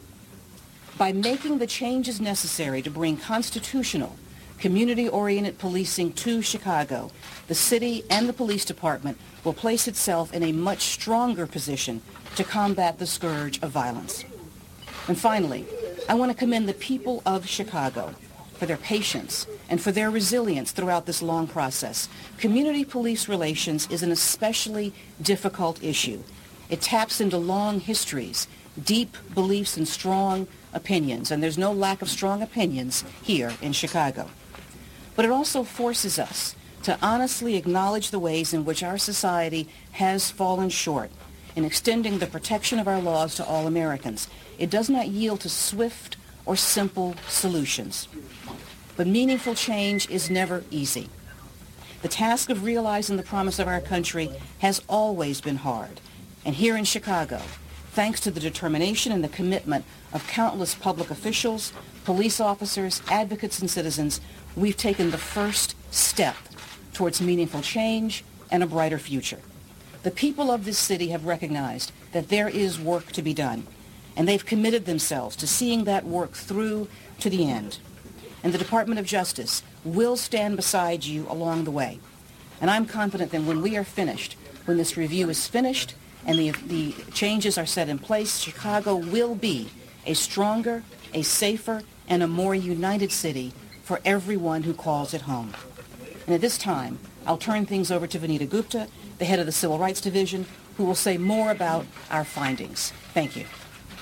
By making the changes necessary to bring constitutional, community-oriented policing to Chicago, the city and the police department will place itself in a much stronger position to combat the scourge of violence. And finally, I want to commend the people of Chicago for their patience and for their resilience throughout this long process. Community police relations is an especially difficult issue. It taps into long histories, deep beliefs, and strong opinions, and there's no lack of strong opinions here in Chicago. But it also forces us to honestly acknowledge the ways in which our society has fallen short in extending the protection of our laws to all Americans. It does not yield to swift or simple solutions. But meaningful change is never easy. The task of realizing the promise of our country has always been hard. And here in Chicago, thanks to the determination and the commitment of countless public officials, police officers, advocates, and citizens, we've taken the first step towards meaningful change and a brighter future. The people of this city have recognized that there is work to be done, and they've committed themselves to seeing that work through to the end. And the Department of Justice will stand beside you along the way. And I'm confident that when we are finished, when this review is finished and the, the changes are set in place, Chicago will be a stronger, a safer, and a more united city for everyone who calls it home. And at this time, I'll turn things over to Vanita Gupta, the head of the Civil Rights Division, who will say more about our findings. Thank you.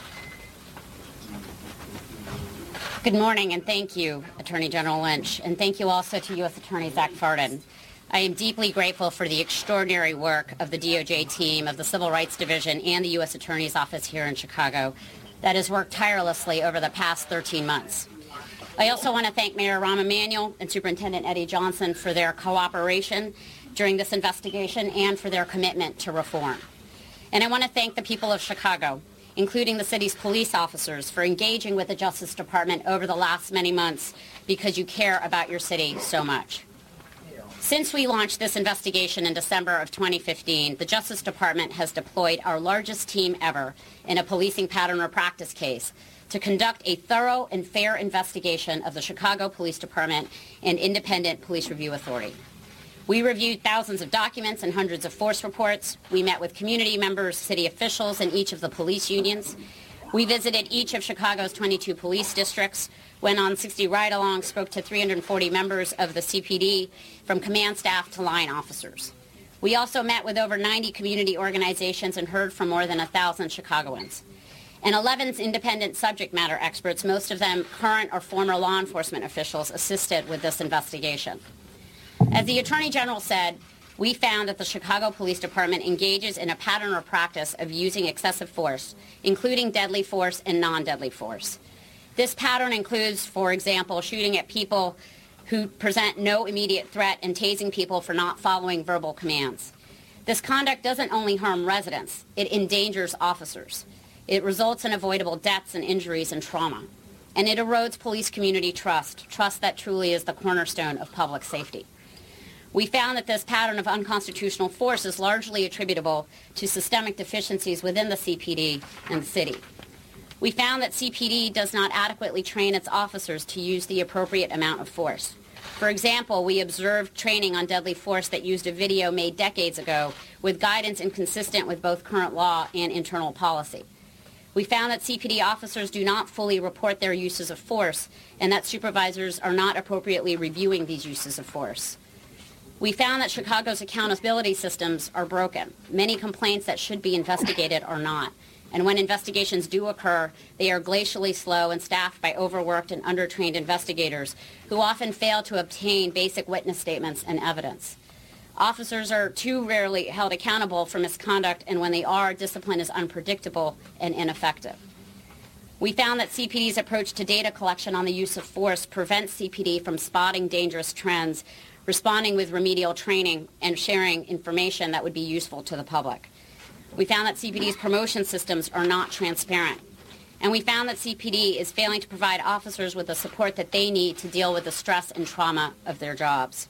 Good morning, and thank you, Attorney General Lynch, and thank you also to U S Attorney Zach Fardin. I am deeply grateful for the extraordinary work of the D O J team, of the Civil Rights Division, and the U S Attorney's Office here in Chicago. that has worked tirelessly over the past thirteen months. I also want to thank Mayor Rahm Emanuel and Superintendent Eddie Johnson for their cooperation during this investigation and for their commitment to reform. And I want to thank the people of Chicago, including the city's police officers, for engaging with the Justice Department over the last many months because you care about your city so much. Since we launched this investigation in December of twenty fifteen, the Justice Department has deployed our largest team ever in a policing pattern or practice case to conduct a thorough and fair investigation of the Chicago Police Department and Independent Police Review Authority. We reviewed thousands of documents and hundreds of force reports. We met with community members, city officials, and each of the police unions. We visited each of Chicago's twenty-two police districts, went on sixty ride-alongs, spoke to three hundred forty members of the C P D, from command staff to line officers. We also met with over ninety community organizations and heard from more than one thousand Chicagoans. And eleven independent subject matter experts, most of them current or former law enforcement officials, assisted with this investigation. As the Attorney General said, we found that the Chicago Police Department engages in a pattern or practice of using excessive force, including deadly force and non-deadly force. This pattern includes, for example, shooting at people who present no immediate threat and tasing people for not following verbal commands. This conduct doesn't only harm residents, it endangers officers. It results in avoidable deaths and injuries and trauma. And it erodes police community trust, trust that truly is the cornerstone of public safety. We found that this pattern of unconstitutional force is largely attributable to systemic deficiencies within the C P D and the city. We found that C P D does not adequately train its officers to use the appropriate amount of force. For example, we observed training on deadly force that used a video made decades ago with guidance inconsistent with both current law and internal policy. We found that C P D officers do not fully report their uses of force and that supervisors are not appropriately reviewing these uses of force. We found that Chicago's accountability systems are broken. Many complaints that should be investigated are not. And when investigations do occur, they are glacially slow and staffed by overworked and undertrained investigators who often fail to obtain basic witness statements and evidence. Officers are too rarely held accountable for misconduct, and when they are, discipline is unpredictable and ineffective. We found that C P D's approach to data collection on the use of force prevents C P D from spotting dangerous trends, responding with remedial training, and sharing information that would be useful to the public. We found that C P D's promotion systems are not transparent. And we found that C P D is failing to provide officers with the support that they need to deal with the stress and trauma of their jobs.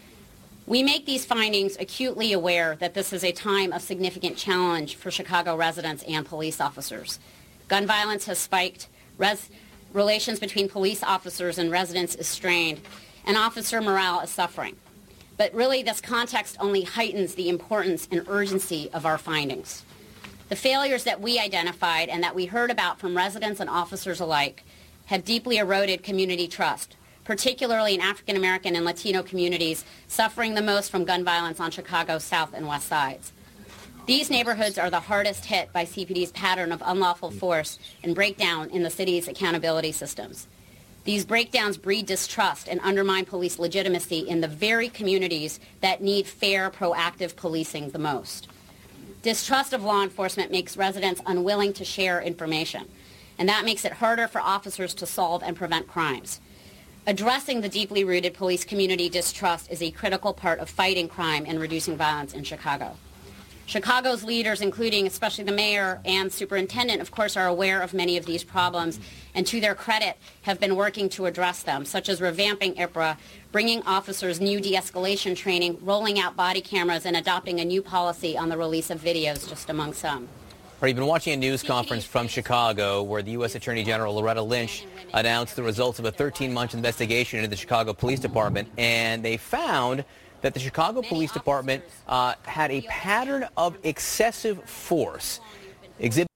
We make these findings acutely aware that this is a time of significant challenge for Chicago residents and police officers. Gun violence has spiked, res- relations between police officers and residents is strained, and officer morale is suffering. But really, this context only heightens the importance and urgency of our findings. The failures that we identified and that we heard about from residents and officers alike have deeply eroded community trust, particularly in African American and Latino communities suffering the most from gun violence on Chicago's south and west sides. These neighborhoods are the hardest hit by C P D's pattern of unlawful force and breakdown in the city's accountability systems. These breakdowns breed distrust and undermine police legitimacy in the very communities that need fair, proactive policing the most. Distrust of law enforcement makes residents unwilling to share information, and that makes it harder for officers to solve and prevent crimes. Addressing the deeply rooted police community distrust is a critical part of fighting crime and reducing violence in Chicago. Chicago's leaders, including especially the mayor and superintendent, of course, are aware of many of these problems and, to their credit, have been working to address them, such as revamping I P R A, bringing officers new de-escalation training, rolling out body cameras, and adopting a new policy on the release of videos, just among some. You've been watching a news conference from Chicago where the U S Attorney General Loretta Lynch announced the results of a thirteen-month investigation into the Chicago Police Department, and they found that the Chicago Police Department uh, had a pattern of excessive force. Exhibit.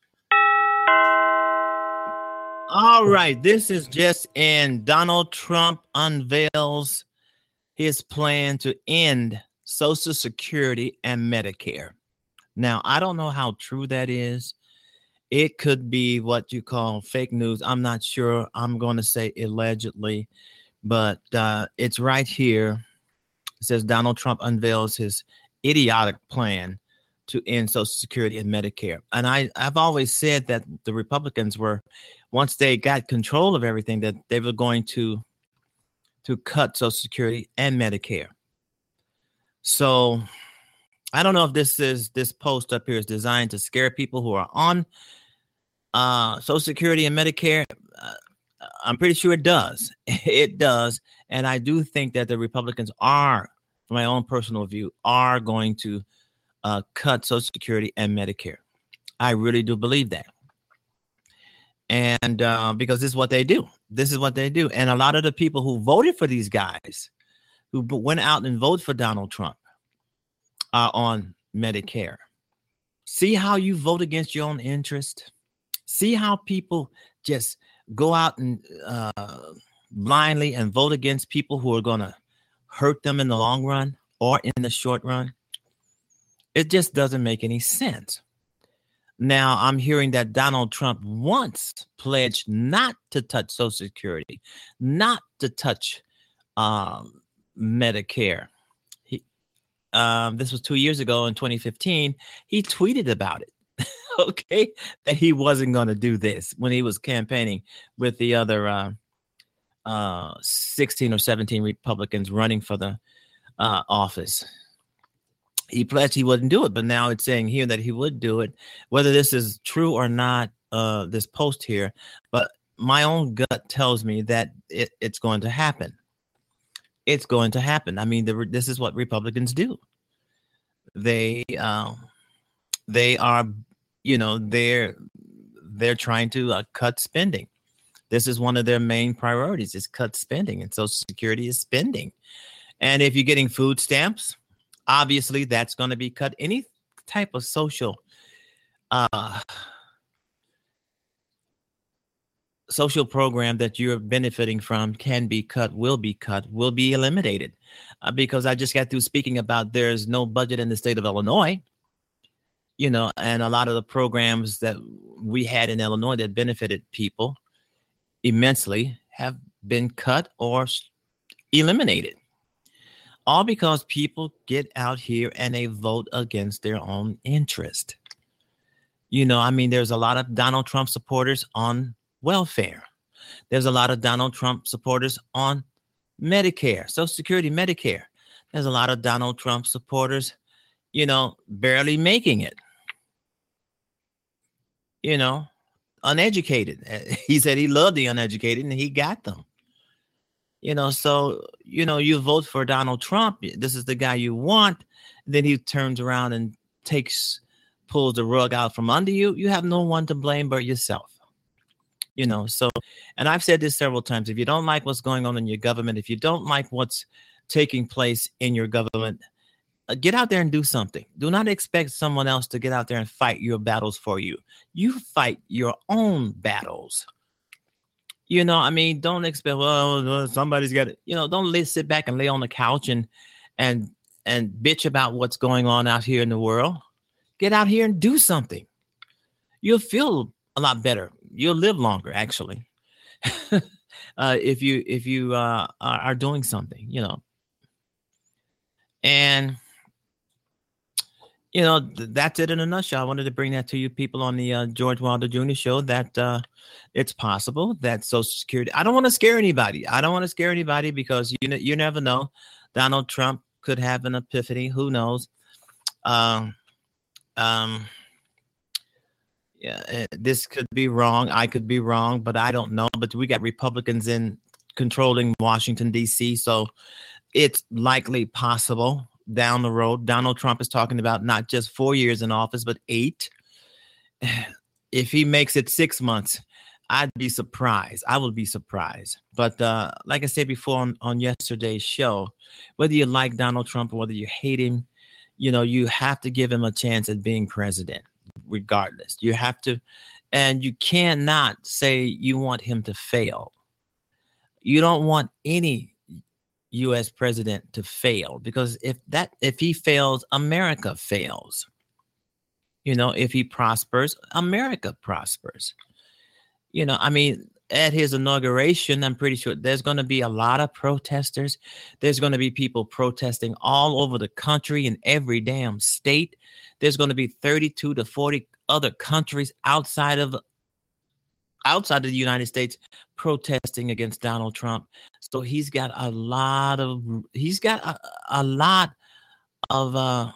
All right, this is just in. Donald Trump unveils his plan to end Social Security and Medicare. Now, I don't know how true that is. It could be what you call fake news. I'm not sure. I'm going to say allegedly, but uh, it's right here. It says Donald Trump unveils his idiotic plan to end Social Security and Medicare. And I, I've always said that the Republicans were, once they got control of everything, that they were going to, to cut Social Security and Medicare. So I don't know if this is this post up here is designed to scare people who are on uh, Social Security and Medicare. Uh, I'm pretty sure it does. It does. And I do think that the Republicans are, from my own personal view, are going to uh, cut Social Security and Medicare. I really do believe that. And uh, because this is what they do. This is what they do. And a lot of the people who voted for these guys, who went out and voted for Donald Trump, are on Medicare. See how you vote against your own interest? See how people just go out and uh, blindly and vote against people who are going to hurt them in the long run or in the short run? It just doesn't make any sense. Now, I'm hearing that Donald Trump once pledged not to touch Social Security, not to touch um, Medicare. He, um, this was two years ago in twenty fifteen. He tweeted about it. Okay, that he wasn't going to do this when he was campaigning with the other uh, uh, sixteen or seventeen Republicans running for the uh, office. He pledged he wouldn't do it, but now it's saying here that he would do it. Whether this is true or not, uh, this post here, but my own gut tells me that it, it's going to happen. It's going to happen. I mean, the, this is what Republicans do. They uh, they are. You know, they're they're trying to uh, cut spending. This is one of their main priorities, is cut spending, and Social Security is spending. And if you're getting food stamps, obviously that's going to be cut. Any type of social uh, social program that you're benefiting from can be cut, will be cut, will be eliminated. Uh, because I just got through speaking about there's no budget in the state of Illinois. You know, and a lot of the programs that we had in Illinois that benefited people immensely have been cut or eliminated. All because people get out here and they vote against their own interest. You know, I mean, there's a lot of Donald Trump supporters on welfare. There's a lot of Donald Trump supporters on Medicare, Social Security, Medicare. There's a lot of Donald Trump supporters, you know, barely making it. You know, uneducated. He said he loved the uneducated and he got them. You know, so, you know, you vote for Donald Trump. This is the guy you want. Then he turns around and takes, pulls the rug out from under you. You have no one to blame but yourself. You know, so, and I've said this several times. If you don't like what's going on in your government, if you don't like what's taking place in your government, get out there and do something. Do not expect someone else to get out there and fight your battles for you. You fight your own battles. You know, I mean, don't expect, well, somebody's got it. You know, don't lay, sit back and lay on the couch and and and bitch about what's going on out here in the world. Get out here and do something. You'll feel a lot better. You'll live longer, actually, uh, if you if you uh, are, are doing something. You know, and. You know, th- that's it in a nutshell. I wanted to bring that to you people on the uh, George Wilder Junior Show, that uh, it's possible that Social Security, I don't want to scare anybody. I don't want to scare anybody because you you never know. Donald Trump could have an epiphany. Who knows? Um, um, yeah, this could be wrong. I could be wrong, but I don't know. But we got Republicans in controlling Washington, D C, so it's likely possible. Down the road, Donald Trump is talking about not just four years in office, but eight. If he makes it six months, I'd be surprised. I will be surprised. But uh, like I said before on, on yesterday's show, whether you like Donald Trump or whether you hate him, you know, you have to give him a chance at being president, regardless. You have to, and you cannot say you want him to fail. You don't want any U S president to fail, because if that if he fails, America fails. You know, if he prospers, America prospers. You know, I mean, at his inauguration, I'm pretty sure there's going to be a lot of protesters. There's going to be people protesting all over the country in every damn state. there's going to be thirty-two to forty other countries outside of outside of the United States protesting against Donald Trump. So he's got a lot of he's got a, a lot of uh,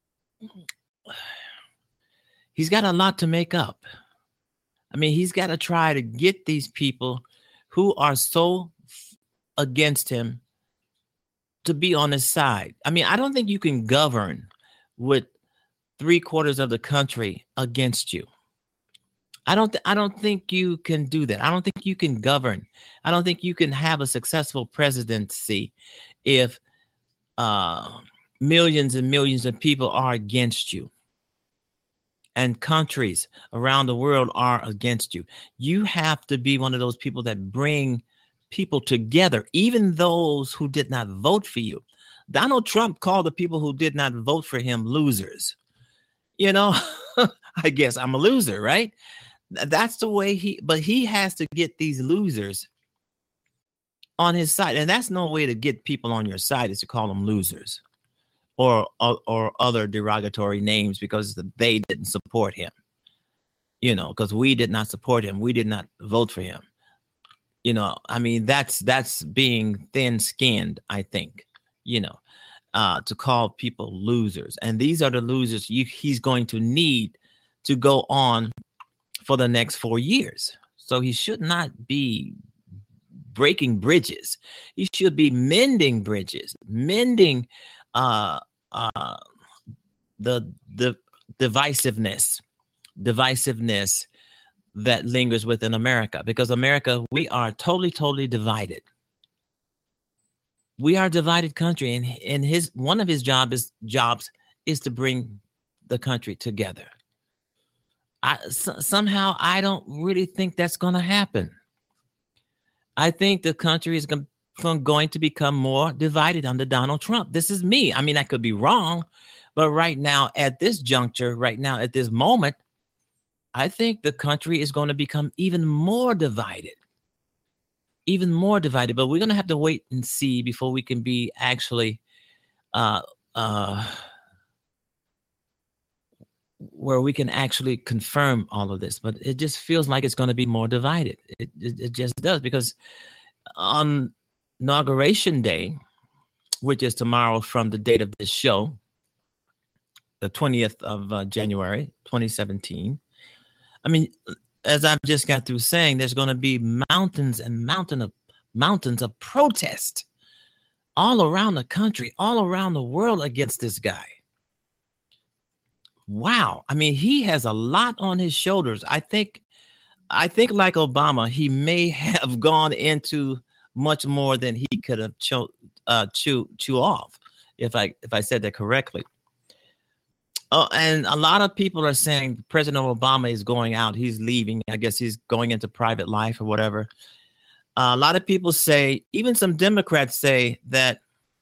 he's got a lot to make up. I mean, he's got to try to get these people who are so against him to be on his side. I mean, I don't think you can govern with three quarters of the country against you. I don't, th- I don't think you can do that. I don't think you can govern. I don't think you can have a successful presidency if uh, millions and millions of people are against you and countries around the world are against you. You have to be one of those people that bring people together, even those who did not vote for you. Donald Trump called the people who did not vote for him losers. You know, I guess I'm a loser, right? That's the way he, but he has to get these losers on his side. And that's no way to get people on your side, is to call them losers or, or, or other derogatory names because they didn't support him, you know, because we did not support him. We did not vote for him. You know, I mean, that's, that's being thin skinned, I think, you know, uh, to call people losers. And these are the losers you, he's going to need to go on for the next four years. So he should not be breaking bridges. He should be mending bridges, mending uh, uh, the the divisiveness, divisiveness that lingers within America. Because America, we are totally, totally divided. We are a divided country, and and his one of his job is jobs is to bring the country together. I, so, somehow I don't really think that's going to happen. I think the country is going, going to become more divided under Donald Trump. This is me. I mean, I could be wrong, but right now, at this juncture, right now, at this moment, I think the country is going to become even more divided, even more divided. But we're going to have to wait and see before we can be actually uh, uh, where we can actually confirm all of this. But it just feels like it's going to be more divided. It, it, it just does, because on Inauguration Day, which is tomorrow from the date of this show, the twentieth of uh, January, twenty seventeen, I mean, as I've just got through saying, there's going to be mountains and mountain of mountains of protest all around the country, all around the world against this guy. Wow. I mean, he has a lot on his shoulders. I think, I think like Obama, he may have gone into much more than he could have chew, uh, chew, chew off, if I, if I said that correctly. Oh, and a lot of people are saying President Obama is going out. He's leaving. I guess he's going into private life or whatever. Uh, a lot of people say, even some Democrats say, that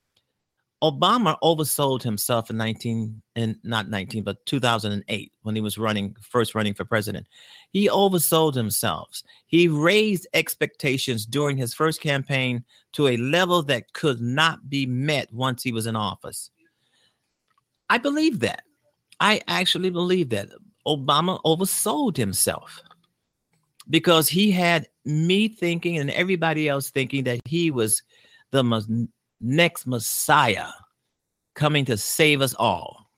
Obama oversold himself in nineteen and not nineteen, but two thousand eight, when he was running, first running for president. He oversold himself. He raised expectations during his first campaign to a level that could not be met once he was in office. I believe that. I actually believe that Obama oversold himself, because he had me thinking and everybody else thinking that he was the most next Messiah coming to save us all.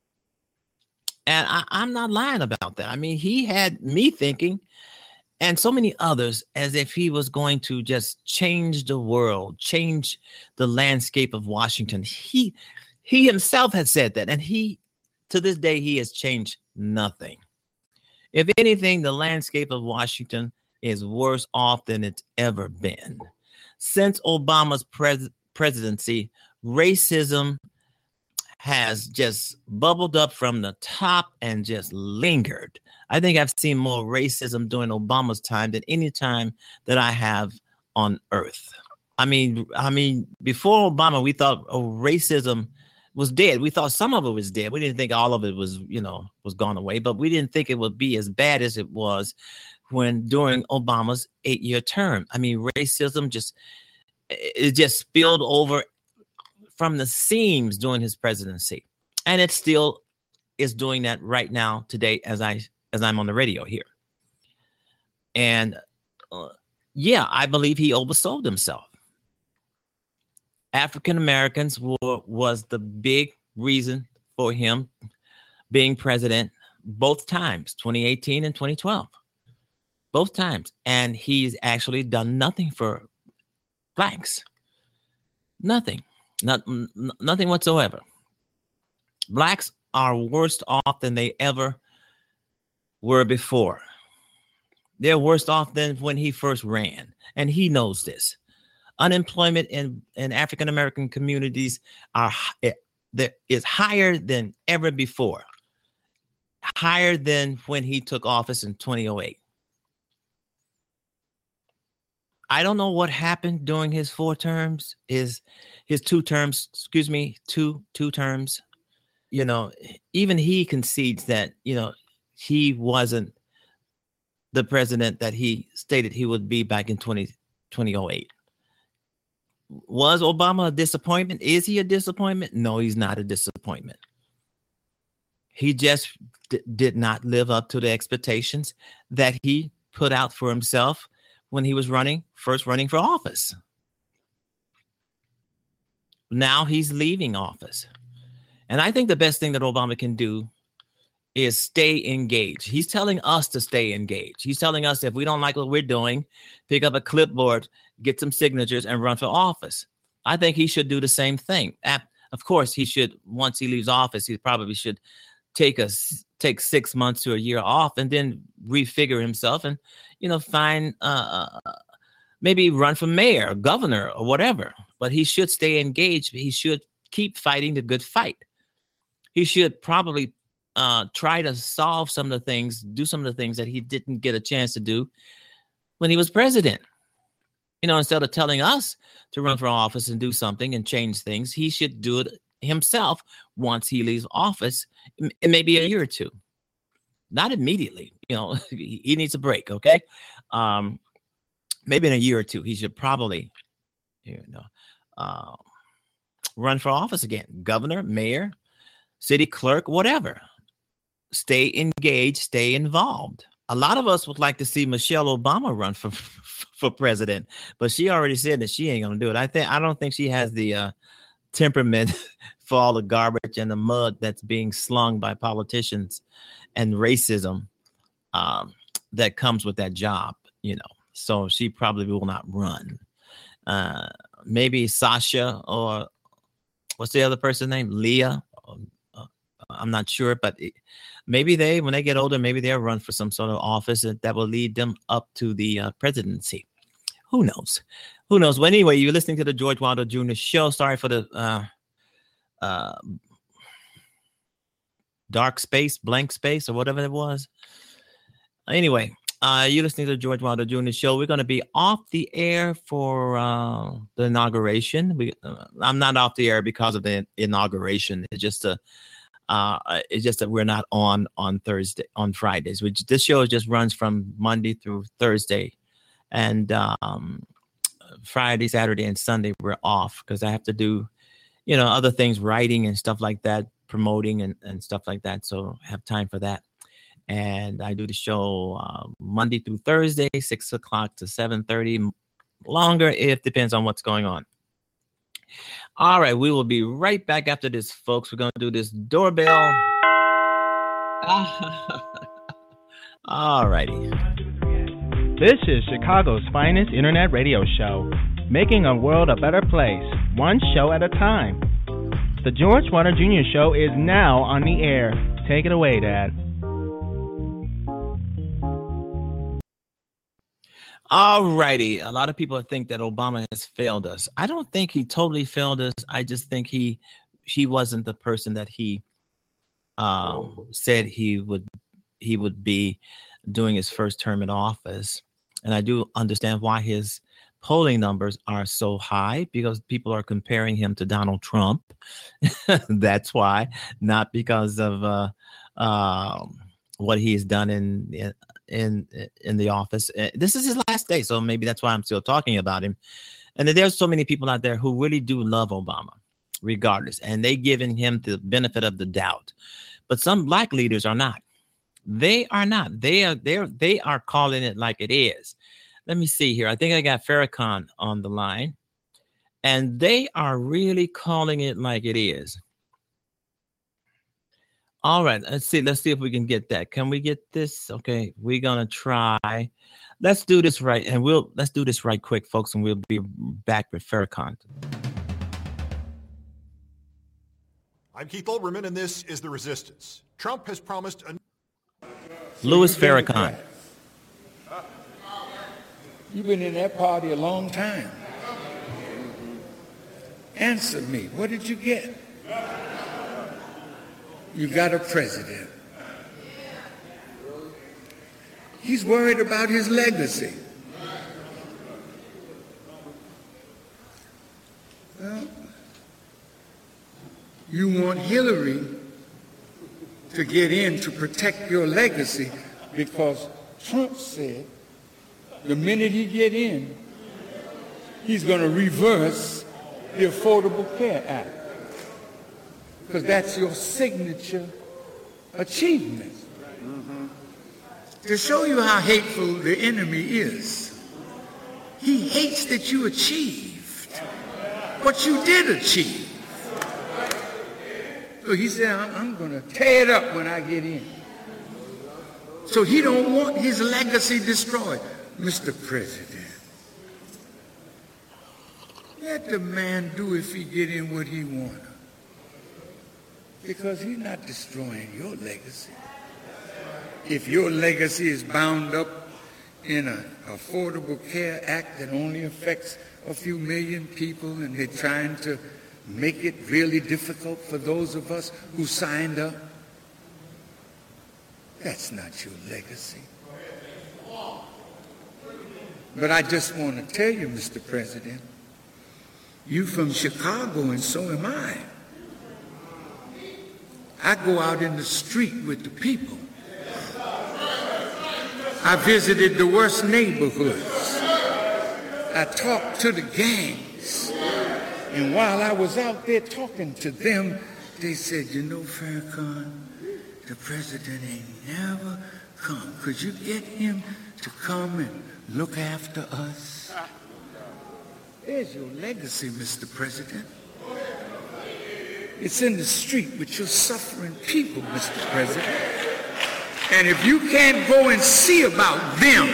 And I, I'm not lying about that. I mean, he had me thinking, and so many others, as if he was going to just change the world, change the landscape of Washington. He, he himself had said that, and he, to this day, he has changed nothing. If anything, the landscape of Washington is worse off than it's ever been. Since Obama's pres- presidency, racism has just bubbled up from the top and just lingered. I think I've seen more racism during Obama's time than any time that I have on earth. I mean, I mean, before Obama, we thought oh, racism was dead. We thought some of it was dead. We didn't think all of it was, you know, was gone away, but we didn't think it would be as bad as it was when during Obama's eight-year term. I mean, racism just, it just spilled over from the seams during his presidency. And it's still is doing that right now today as I as I'm on the radio here. And uh, yeah, I believe he oversold himself. African Americans were, was the big reason for him being president both times, twenty eighteen and twenty twelve. Both times. And he's actually done nothing for blacks. Nothing. Not, n- nothing whatsoever. Blacks are worse off than they ever were before. They're worse off than when he first ran. And he knows this. Unemployment in, in African American communities are that is higher than ever before. Higher than when he took office in twenty oh eight. I don't know what happened during his four terms, his his two terms, excuse me, two two terms. You know, even he concedes that, you know, he wasn't the president that he stated he would be back in twenty oh eight. Was Obama a disappointment? Is he a disappointment? No, he's not a disappointment. He just d- did not live up to the expectations that he put out for himself when he was running, first running for office. Now he's leaving office. And I think the best thing that Obama can do is stay engaged. He's telling us to stay engaged. He's telling us if we don't like what we're doing, pick up a clipboard, get some signatures, and run for office. I think he should do the same thing. Of course, he should, once he leaves office, he probably should take a take six months to a year off and then refigure himself and, you know, find uh, maybe run for mayor, governor, or whatever. But he should stay engaged. He should keep fighting the good fight. He should probably uh, try to solve some of the things, do some of the things that he didn't get a chance to do when he was president. You know, instead of telling us to run for office and do something and change things, he should do it himself once he leaves office, in maybe a year or two. Not immediately. You know, he needs a break, okay? Um, maybe in a year or two, he should probably, you know, uh, run for office again. Governor, mayor, city clerk, whatever. Stay engaged, stay involved. A lot of us would like to see Michelle Obama run for for president, but she already said that she ain't gonna do it. I think I don't think she has the uh, temperament for all the garbage and the mud that's being slung by politicians and racism um, that comes with that job. You know, so she probably will not run. Uh, maybe Sasha or what's the other person's name? Leah. Uh, I'm not sure, but it, maybe they, when they get older, maybe they'll run for some sort of office that, that will lead them up to the uh, presidency. Who knows? Who knows? Well, anyway, you're listening to the George Wilder Junior Show. Sorry for the uh, uh, dark space, blank space, or whatever it was. Anyway, uh, you're listening to the George Wilder Junior Show. We're going to be off the air for uh, the inauguration. We, uh, I'm not off the air because of the inauguration. It's just a Uh, it's just that we're not on on Thursday, on Fridays. Which this show just runs from Monday through Thursday, and um, Friday, Saturday, and Sunday we're off because I have to do, you know, other things, writing and stuff like that, promoting and, and stuff like that. So I have time for that, and I do the show uh, Monday through Thursday, six o'clock to seven thirty. Longer if depends on what's going on. All right, we will be right back after this, folks. We're going to do this doorbell. All righty. This is Chicago's finest internet radio show, making a world a better place, one show at a time. The George Wilder Junior Show is now on the air. Take it away, Dad. All righty. A lot of people think that Obama has failed us. I don't think he totally failed us. I just think he he wasn't the person that he um, said he would he would be during his first term in office. And I do understand why his polling numbers are so high, because people are comparing him to Donald Trump. That's why, not because of uh, uh, what he's done in, in in in the office. This is his last day, so maybe that's why I'm still talking about him. And there's so many people out there who really do love Obama regardless, and they giving him the benefit of the doubt. but some black leaders are not. They are not. They are they are they are calling it like it is. Let me see here. I think I got Farrakhan on the line, and they are really calling it like it is. All right, let's see. Let's see if we can get that. Can we get this? Okay, we're gonna try. Let's do this right, and we'll let's do this right quick, folks, and we'll be back with Farrakhan. I'm Keith Olbermann, and this is The Resistance. Trump has promised a... Louis Farrakhan. You've been in that party a long time. Answer me. What did you get? You got a president. He's worried about his legacy. Well, you want Hillary to get in to protect your legacy because Trump said the minute he get in, he's going to reverse the Affordable Care Act because that's your signature achievement. Mm-hmm. To show you how hateful the enemy is, he hates that you achieved what you did achieve. So he said, I'm, I'm going to tear it up when I get in. So he don't want his legacy destroyed. Mister President, let the man do if he get in what he wanted. Because he's not destroying your legacy. If your legacy is bound up in an Affordable Care Act that only affects a few million people and they're trying to make it really difficult for those of us who signed up, that's not your legacy. But I just want to tell you, Mister President, you from Chicago and so am I. I go out in the street with the people. I visited the worst neighborhoods. I talked to the gangs. And while I was out there talking to them, they said, you know, Farrakhan, the president ain't never come. Could you get him to come and look after us? There's your legacy, Mister President. It's in the street with your suffering people, Mister President. And if you can't go and see about them,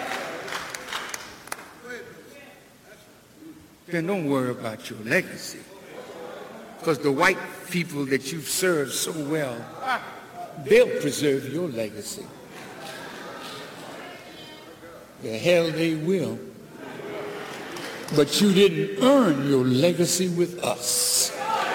then don't worry about your legacy. Because the white people that you've served so well, they'll preserve your legacy. The hell they will. But you didn't earn your legacy with us.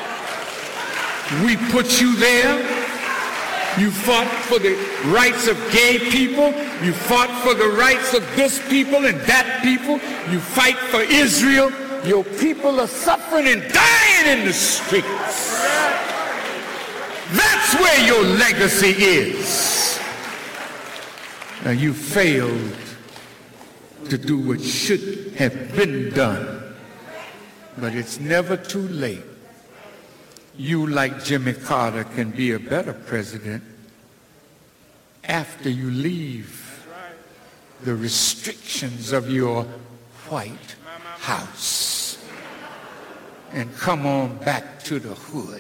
We put you there. You fought for the rights of gay people. You fought for the rights of this people and that people. You fight for Israel. Your people are suffering and dying in the streets. That's where your legacy is. Now you failed to do what should have been done. But it's never too late. You, like Jimmy Carter, can be a better president after you leave the restrictions of your White House and come on back to the hood.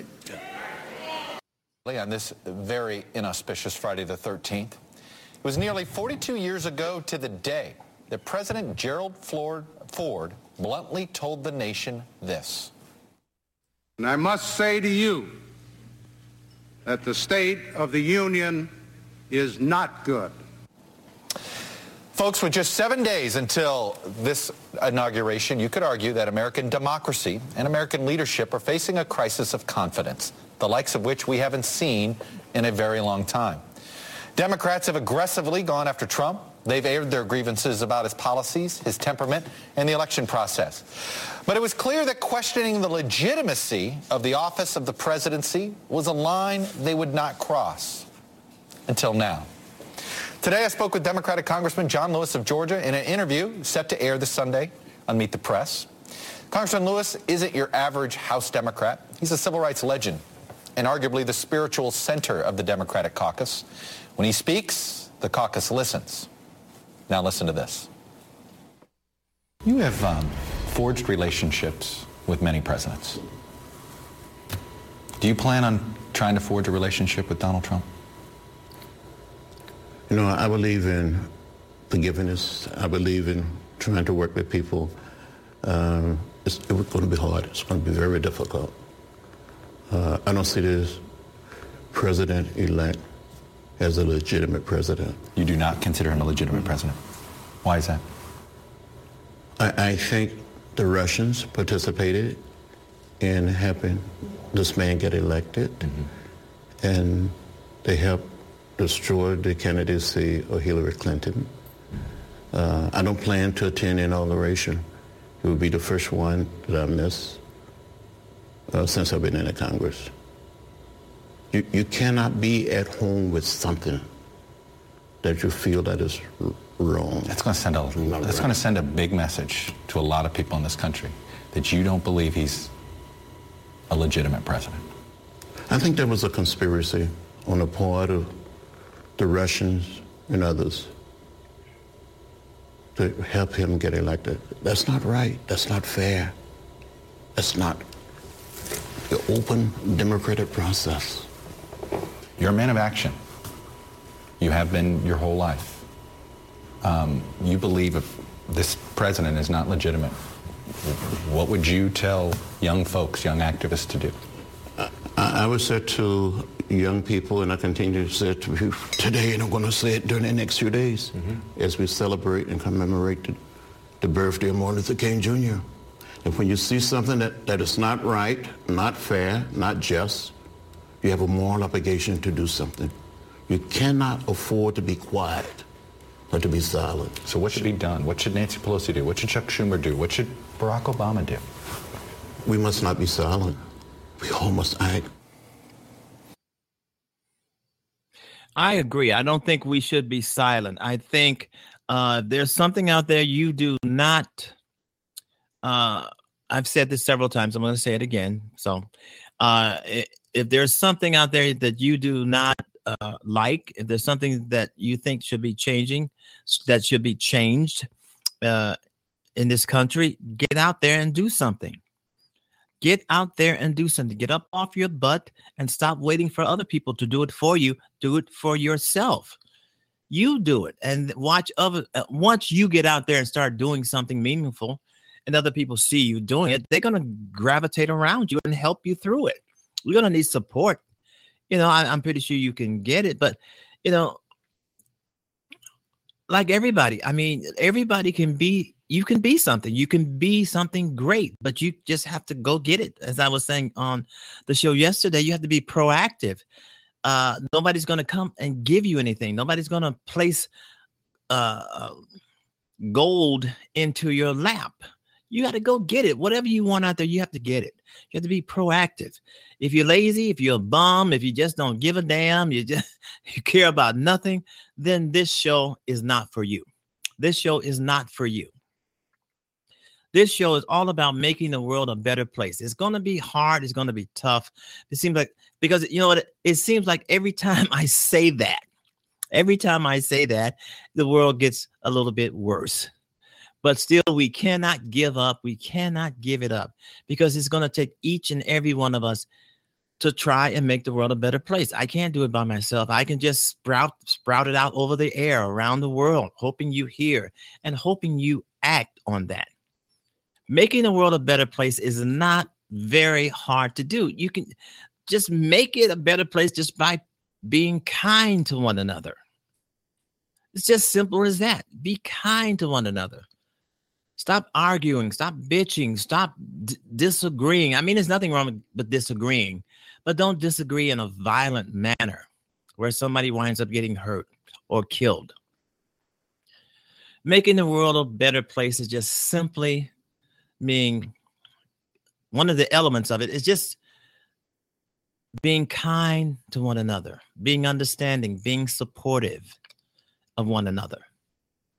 On this very inauspicious Friday the thirteenth, it was nearly forty-two years ago to the day that President Gerald Ford bluntly told the nation this. And I must say to you that the state of the union is not good. Folks, with just seven days until this inauguration, you could argue that American democracy and American leadership are facing a crisis of confidence, the likes of which we haven't seen in a very long time. Democrats have aggressively gone after Trump. They've aired their grievances about his policies, his temperament, and the election process. But it was clear that questioning the legitimacy of the office of the presidency was a line they would not cross. Until now. Today I spoke with Democratic Congressman John Lewis of Georgia in an interview set to air this Sunday on Meet the Press. Congressman Lewis isn't your average House Democrat. He's a civil rights legend. and arguably the spiritual center of the Democratic caucus. When he speaks, the caucus listens. Now listen to this. You have um, forged relationships with many presidents. Do you plan on trying to forge a relationship with Donald Trump? You know, I believe in forgiveness. I believe in trying to work with people. Um, it's, it's going to be hard. It's going to be very difficult. Uh, I don't see this president-elect as a legitimate president. You do not consider him a legitimate president. Why is that? I, I think the Russians participated in helping this man get elected, mm-hmm. and they helped destroy the candidacy of Hillary Clinton. Uh, I don't plan to attend inauguration. It would be the first one that I miss uh, since I've been in the Congress. You, you cannot be at home with something that you feel that is r- wrong. That's going to send a that's going to send a big message to a lot of people in this country that you don't believe he's a legitimate president. I think there was a conspiracy on the part of the Russians and others to help him get elected. That's not right. That's not fair. That's not the open democratic process. You're a man of action. You have been your whole life. Um, you believe if this president is not legitimate. What would you tell young folks, young activists to do? I, I would say to young people, and I continue to say it to you today, and I'm going to say it during the next few days, mm-hmm. as we celebrate and commemorate the, the birthday of Martin Luther King Junior And when you see something that, that is not right, not fair, not just, you have a moral obligation to do something. You cannot afford to be quiet or to be silent. So what should be done? What should Nancy Pelosi do? What should Chuck Schumer do? What should Barack Obama do? We must not be silent. We all must act. I agree. I don't think we should be silent. I think uh, there's something out there you do not. Uh, I've said this several times. I'm going to say it again. So uh, if there's something out there that you do not uh, like, if there's something that you think should be changing, that should be changed uh, in this country, get out there and do something. Get out there and do something. Get up off your butt and stop waiting for other people to do it for you. Do it for yourself. You do it and watch other. Uh, once you get out there and start doing something meaningful and other people see you doing it, they're going to gravitate around you and help you through it. You're going to need support. You know, I, I'm pretty sure you can get it, but, you know, like everybody, I mean, everybody can be, you can be something. You can be something great, but you just have to go get it. As I was saying on the show yesterday, you have to be proactive. Uh, nobody's going to come and give you anything. Nobody's going to place uh, gold into your lap. You got to go get it. Whatever you want out there, you have to get it. You have to be proactive. If you're lazy, if you're a bum, if you just don't give a damn, you just you care about nothing, then this show is not for you. This show is not for you. This show is all about making the world a better place. It's going to be hard. It's going to be tough. It seems like, because you know what? It seems like every time I say that, every time I say that, the world gets a little bit worse. But still, we cannot give up. We cannot give it up, because it's going to take each and every one of us to try and make the world a better place. I can't do it by myself. I can just sprout, sprout it out over the air around the world, hoping you hear and hoping you act on that. Making the world a better place is not very hard to do. You can just make it a better place just by being kind to one another. It's just simple as that. Be kind to one another. Stop arguing. Stop bitching. Stop d- disagreeing. I mean, there's nothing wrong with, with disagreeing, but don't disagree in a violent manner where somebody winds up getting hurt or killed. Making the world a better place is just simply being, one of the elements of it is just being kind to one another, being understanding, being supportive of one another.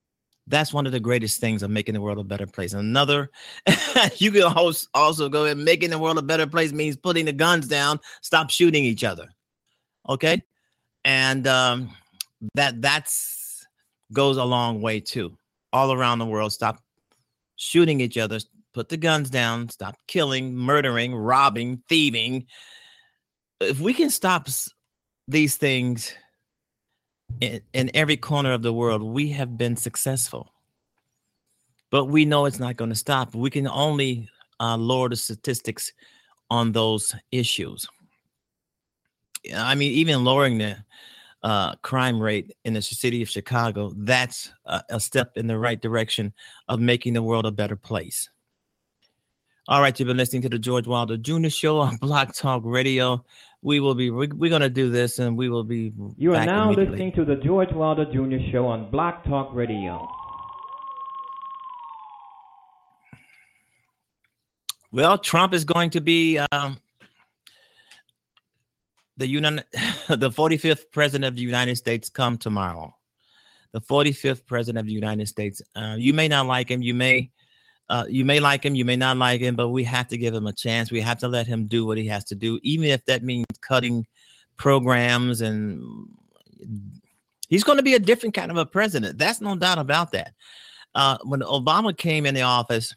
That's one of the greatest things of making the world a better place. Another, you can also go ahead, making the world a better place means putting the guns down, stop shooting each other. Okay. And um, that that's goes a long way too. All around the world, stop shooting each other, put the guns down, stop killing, murdering, robbing, thieving. If we can stop these things in, in every corner of the world, we have been successful. But we know it's not going to stop. We can only uh, lower the statistics on those issues. I mean, even lowering the uh, crime rate in the city of Chicago, that's a, a step in the right direction of making the world a better place. All right, you've been listening to the George Wilder Junior Show on Blog Talk Radio. We will be, we're, we're going to do this and we will be You are back now listening to the George Wilder Junior Show on Blog Talk Radio. Well, Trump is going to be um, the United, the forty-fifth president of the United States come tomorrow. The forty-fifth president of the United States. Uh, you may not like him. You may, uh, you may like him. You may not like him. But we have to give him a chance. We have to let him do what he has to do, even if that means cutting programs. And he's going to be a different kind of a president. That's no doubt about that. Uh, when Obama came in the office,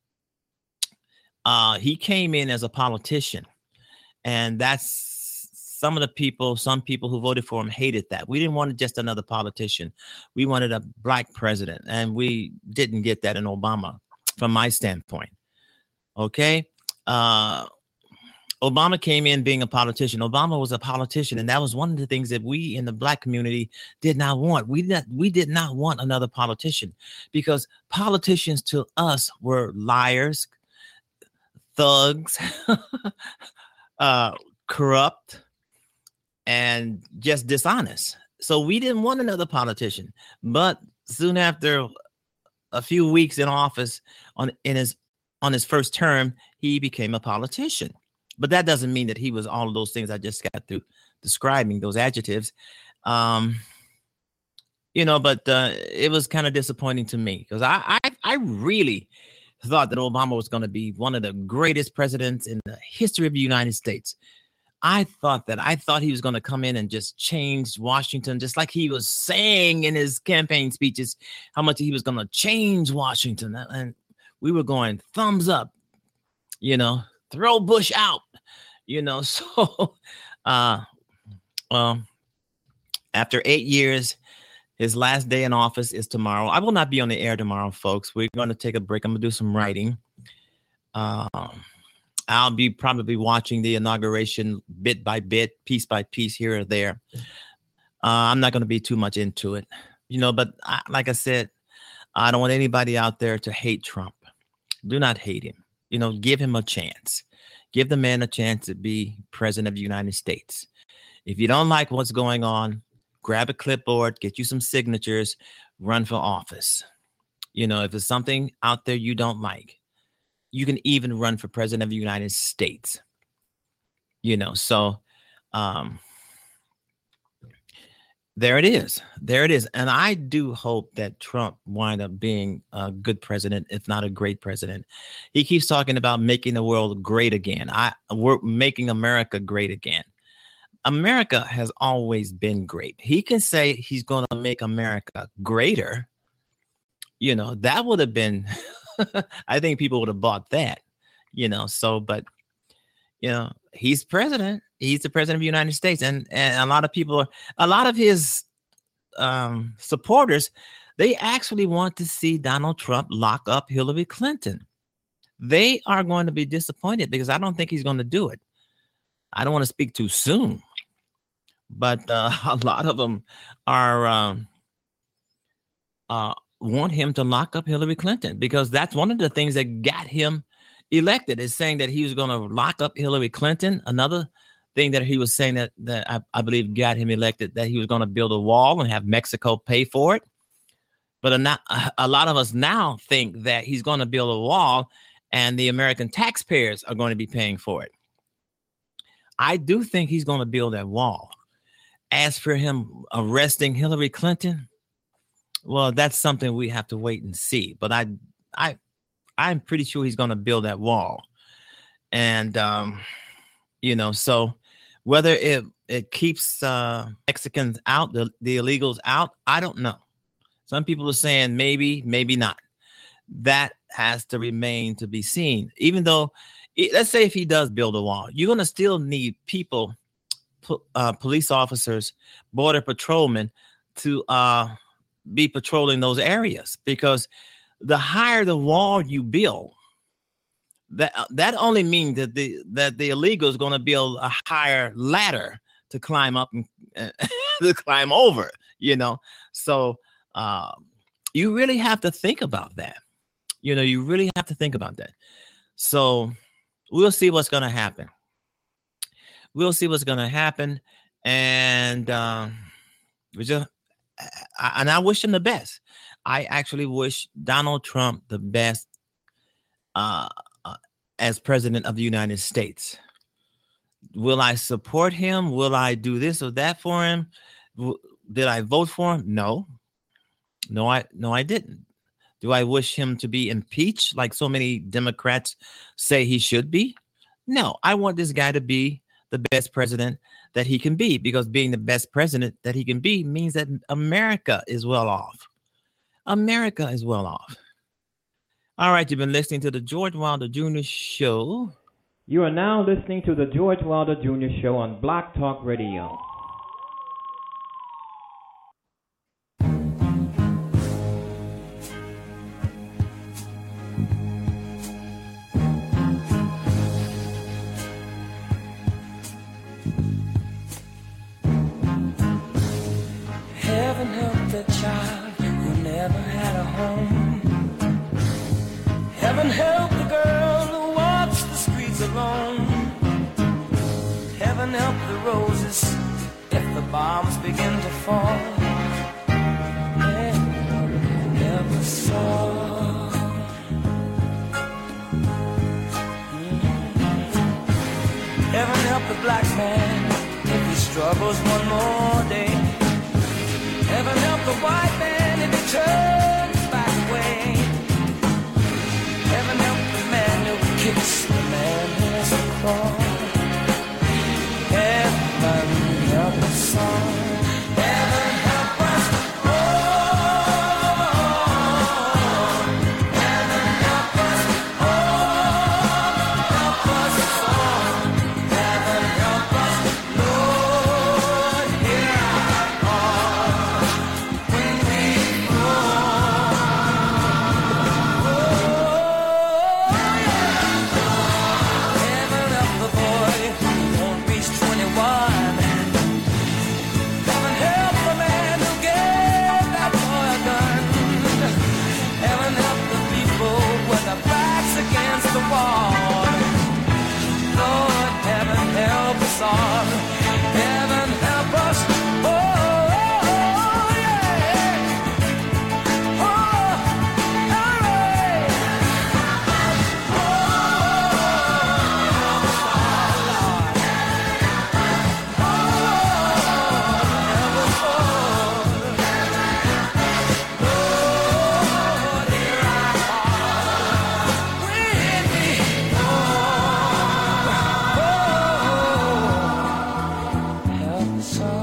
uh, he came in as a politician, and that's. Some of the people, some people who voted for him hated that. We didn't want just another politician. We wanted a black president, and we didn't get that in Obama, from my standpoint. Okay? Uh, Obama came in being a politician. Obama was a politician, and that was one of the things that we in the black community did not want. We did not, we did not want another politician, because politicians to us were liars, thugs, uh, corrupt, and just dishonest. So we didn't want another politician. But soon after a few weeks in office, on in his on his first term, he became a politician. But that doesn't mean that he was all of those things I just got through describing, those adjectives. Um, you know, but uh, it was kind of disappointing to me, because I, I I really thought that Obama was going to be one of the greatest presidents in the history of the United States. I thought that I thought he was going to come in and just change Washington, just like he was saying in his campaign speeches, how much he was going to change Washington. And we were going thumbs up, you know, throw Bush out, you know. So, uh, well, after eight years, his last day in office is tomorrow. I will not be on the air tomorrow, folks. We're going to take a break. I'm going to do some writing. Um, I'll be probably watching the inauguration bit by bit, piece by piece, here or there. Uh, I'm not going to be too much into it, you know, but I, like I said, I don't want anybody out there to hate Trump. Do not hate him. You know, give him a chance. Give the man a chance to be president of the United States. If you don't like what's going on, grab a clipboard, get you some signatures, run for office. You know, if there's something out there you don't like, you can even run for president of the United States. You know, so um, there it is. There it is. And I do hope that Trump wind up being a good president, if not a great president. He keeps talking about making the world great again. I we're making America great again. America has always been great. He can say he's going to make America greater. You know, that would have been... I think people would have bought that, you know, so, but, you know, he's president. He's the president of the United States. And, and a lot of people, are, a lot of his um, supporters, they actually want to see Donald Trump lock up Hillary Clinton. They are going to be disappointed, because I don't think he's going to do it. I don't want to speak too soon, but uh, a lot of them are, um, uh, want him to lock up Hillary Clinton, because that's one of the things that got him elected, is saying that he was going to lock up Hillary Clinton. Another thing that he was saying that, that I, I believe got him elected, that he was going to build a wall and have Mexico pay for it. But a, a lot of us now think that he's going to build a wall and the American taxpayers are going to be paying for it. I do think he's going to build that wall. As for him arresting Hillary Clinton, Well, that's something we have to wait and see. But I, I, I'm pretty sure he's going to build that wall, and um, you know, so whether it it keeps uh, Mexicans out, the, the illegals out, I don't know. Some people are saying maybe, maybe not. That has to remain to be seen. Even though, let's say if he does build a wall, you're going to still need people, uh, police officers, border patrolmen to uh, be patrolling those areas, because the higher the wall you build, that that only means that the that the illegal is going to build a higher ladder to climb up and uh, to climb over. You know, so uh, you really have to think about that. You know, you really have to think about that. So we'll see what's going to happen. We'll see what's going to happen, and um, we just I, and I wish him the best. I actually wish Donald Trump the best uh, uh, as president of the United States. Will I support him? Will I do this or that for him? W- did I vote for him? No. No, I no, I didn't. Do I wish him to be impeached like so many Democrats say he should be? No, I want this guy to be the best president that he can be, because being the best president that he can be means that America is well off. America is well off. All right, you've been listening to the George Wilder Junior Show. You are now listening to the George Wilder Junior Show on Blog Talk Radio. Heaven help the child who never had a home. Heaven help the girl who walks the streets alone. Heaven help the roses if the bombs begin to fall. Never, never saw. Heaven help the black man if he struggles one more day. Heaven help the white man if he turns back away. Heaven help the man who kicks the man who has to crawl. Heaven help us all. Heaven help us all. Heaven help us all. Help us all. Heaven help us, Lord, hear our call when we call. Heaven help the boy who won't reach twenty-one. Heaven help the man who gave that boy a gun. Heaven help the people with their backs against the wall. Lord, heaven help us all. Heaven help us. Oh, oh, yeah. Oh, all right. Help us all.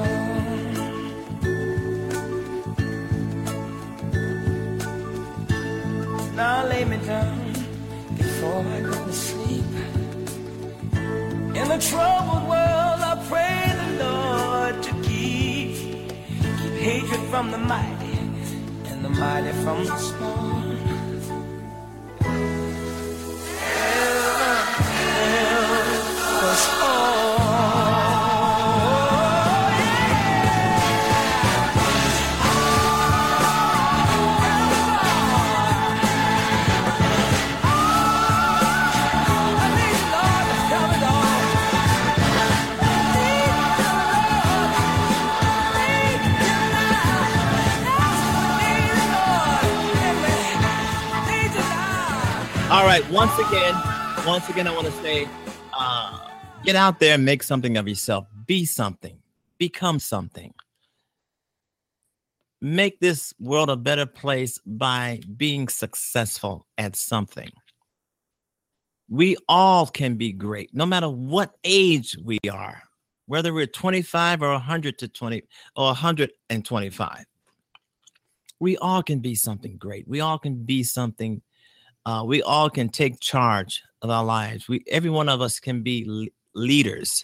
Now lay me down before I go to sleep. In the troubled world, I pray the Lord to keep keep hatred from the mighty and the mighty from the small. Heaven help us all. All right, once again, once again, I want to say, uh, get out there and make something of yourself. Be something. Become something. make this world a better place by being successful at something. We all can be great, no matter what age we are, whether we're twenty-five or one hundred to twenty or one hundred twenty-five. We all can be something great. We all can be something. Uh, we all can take charge of our lives. We, every one of us can be le- leaders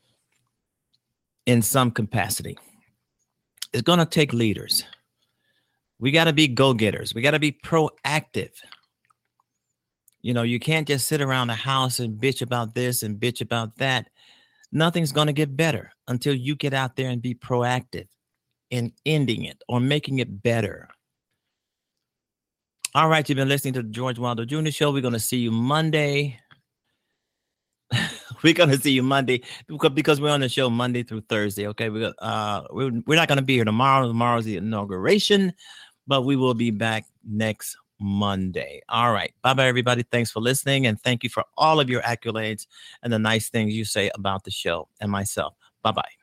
in some capacity. It's going to take leaders. We got to be go-getters. We got to be proactive. You know, you can't just sit around the house and bitch about this and bitch about that. Nothing's going to get better until you get out there and be proactive in ending it or making it better. All right, you've been listening to the George Wilder Junior Show. We're going to see you Monday. We're going to see you Monday because we're on the show Monday through Thursday. Okay, we're uh we're, we're not going to be here tomorrow. Tomorrow's the inauguration, but we will be back next Monday. All right, bye bye everybody. Thanks for listening, and thank you for all of your accolades and the nice things you say about the show and myself. Bye bye.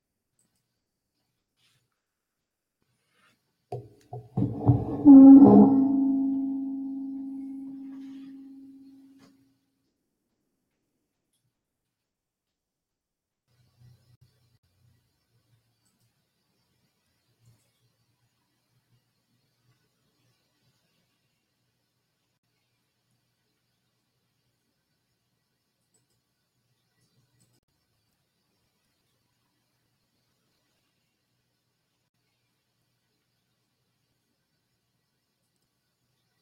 Mm-hmm.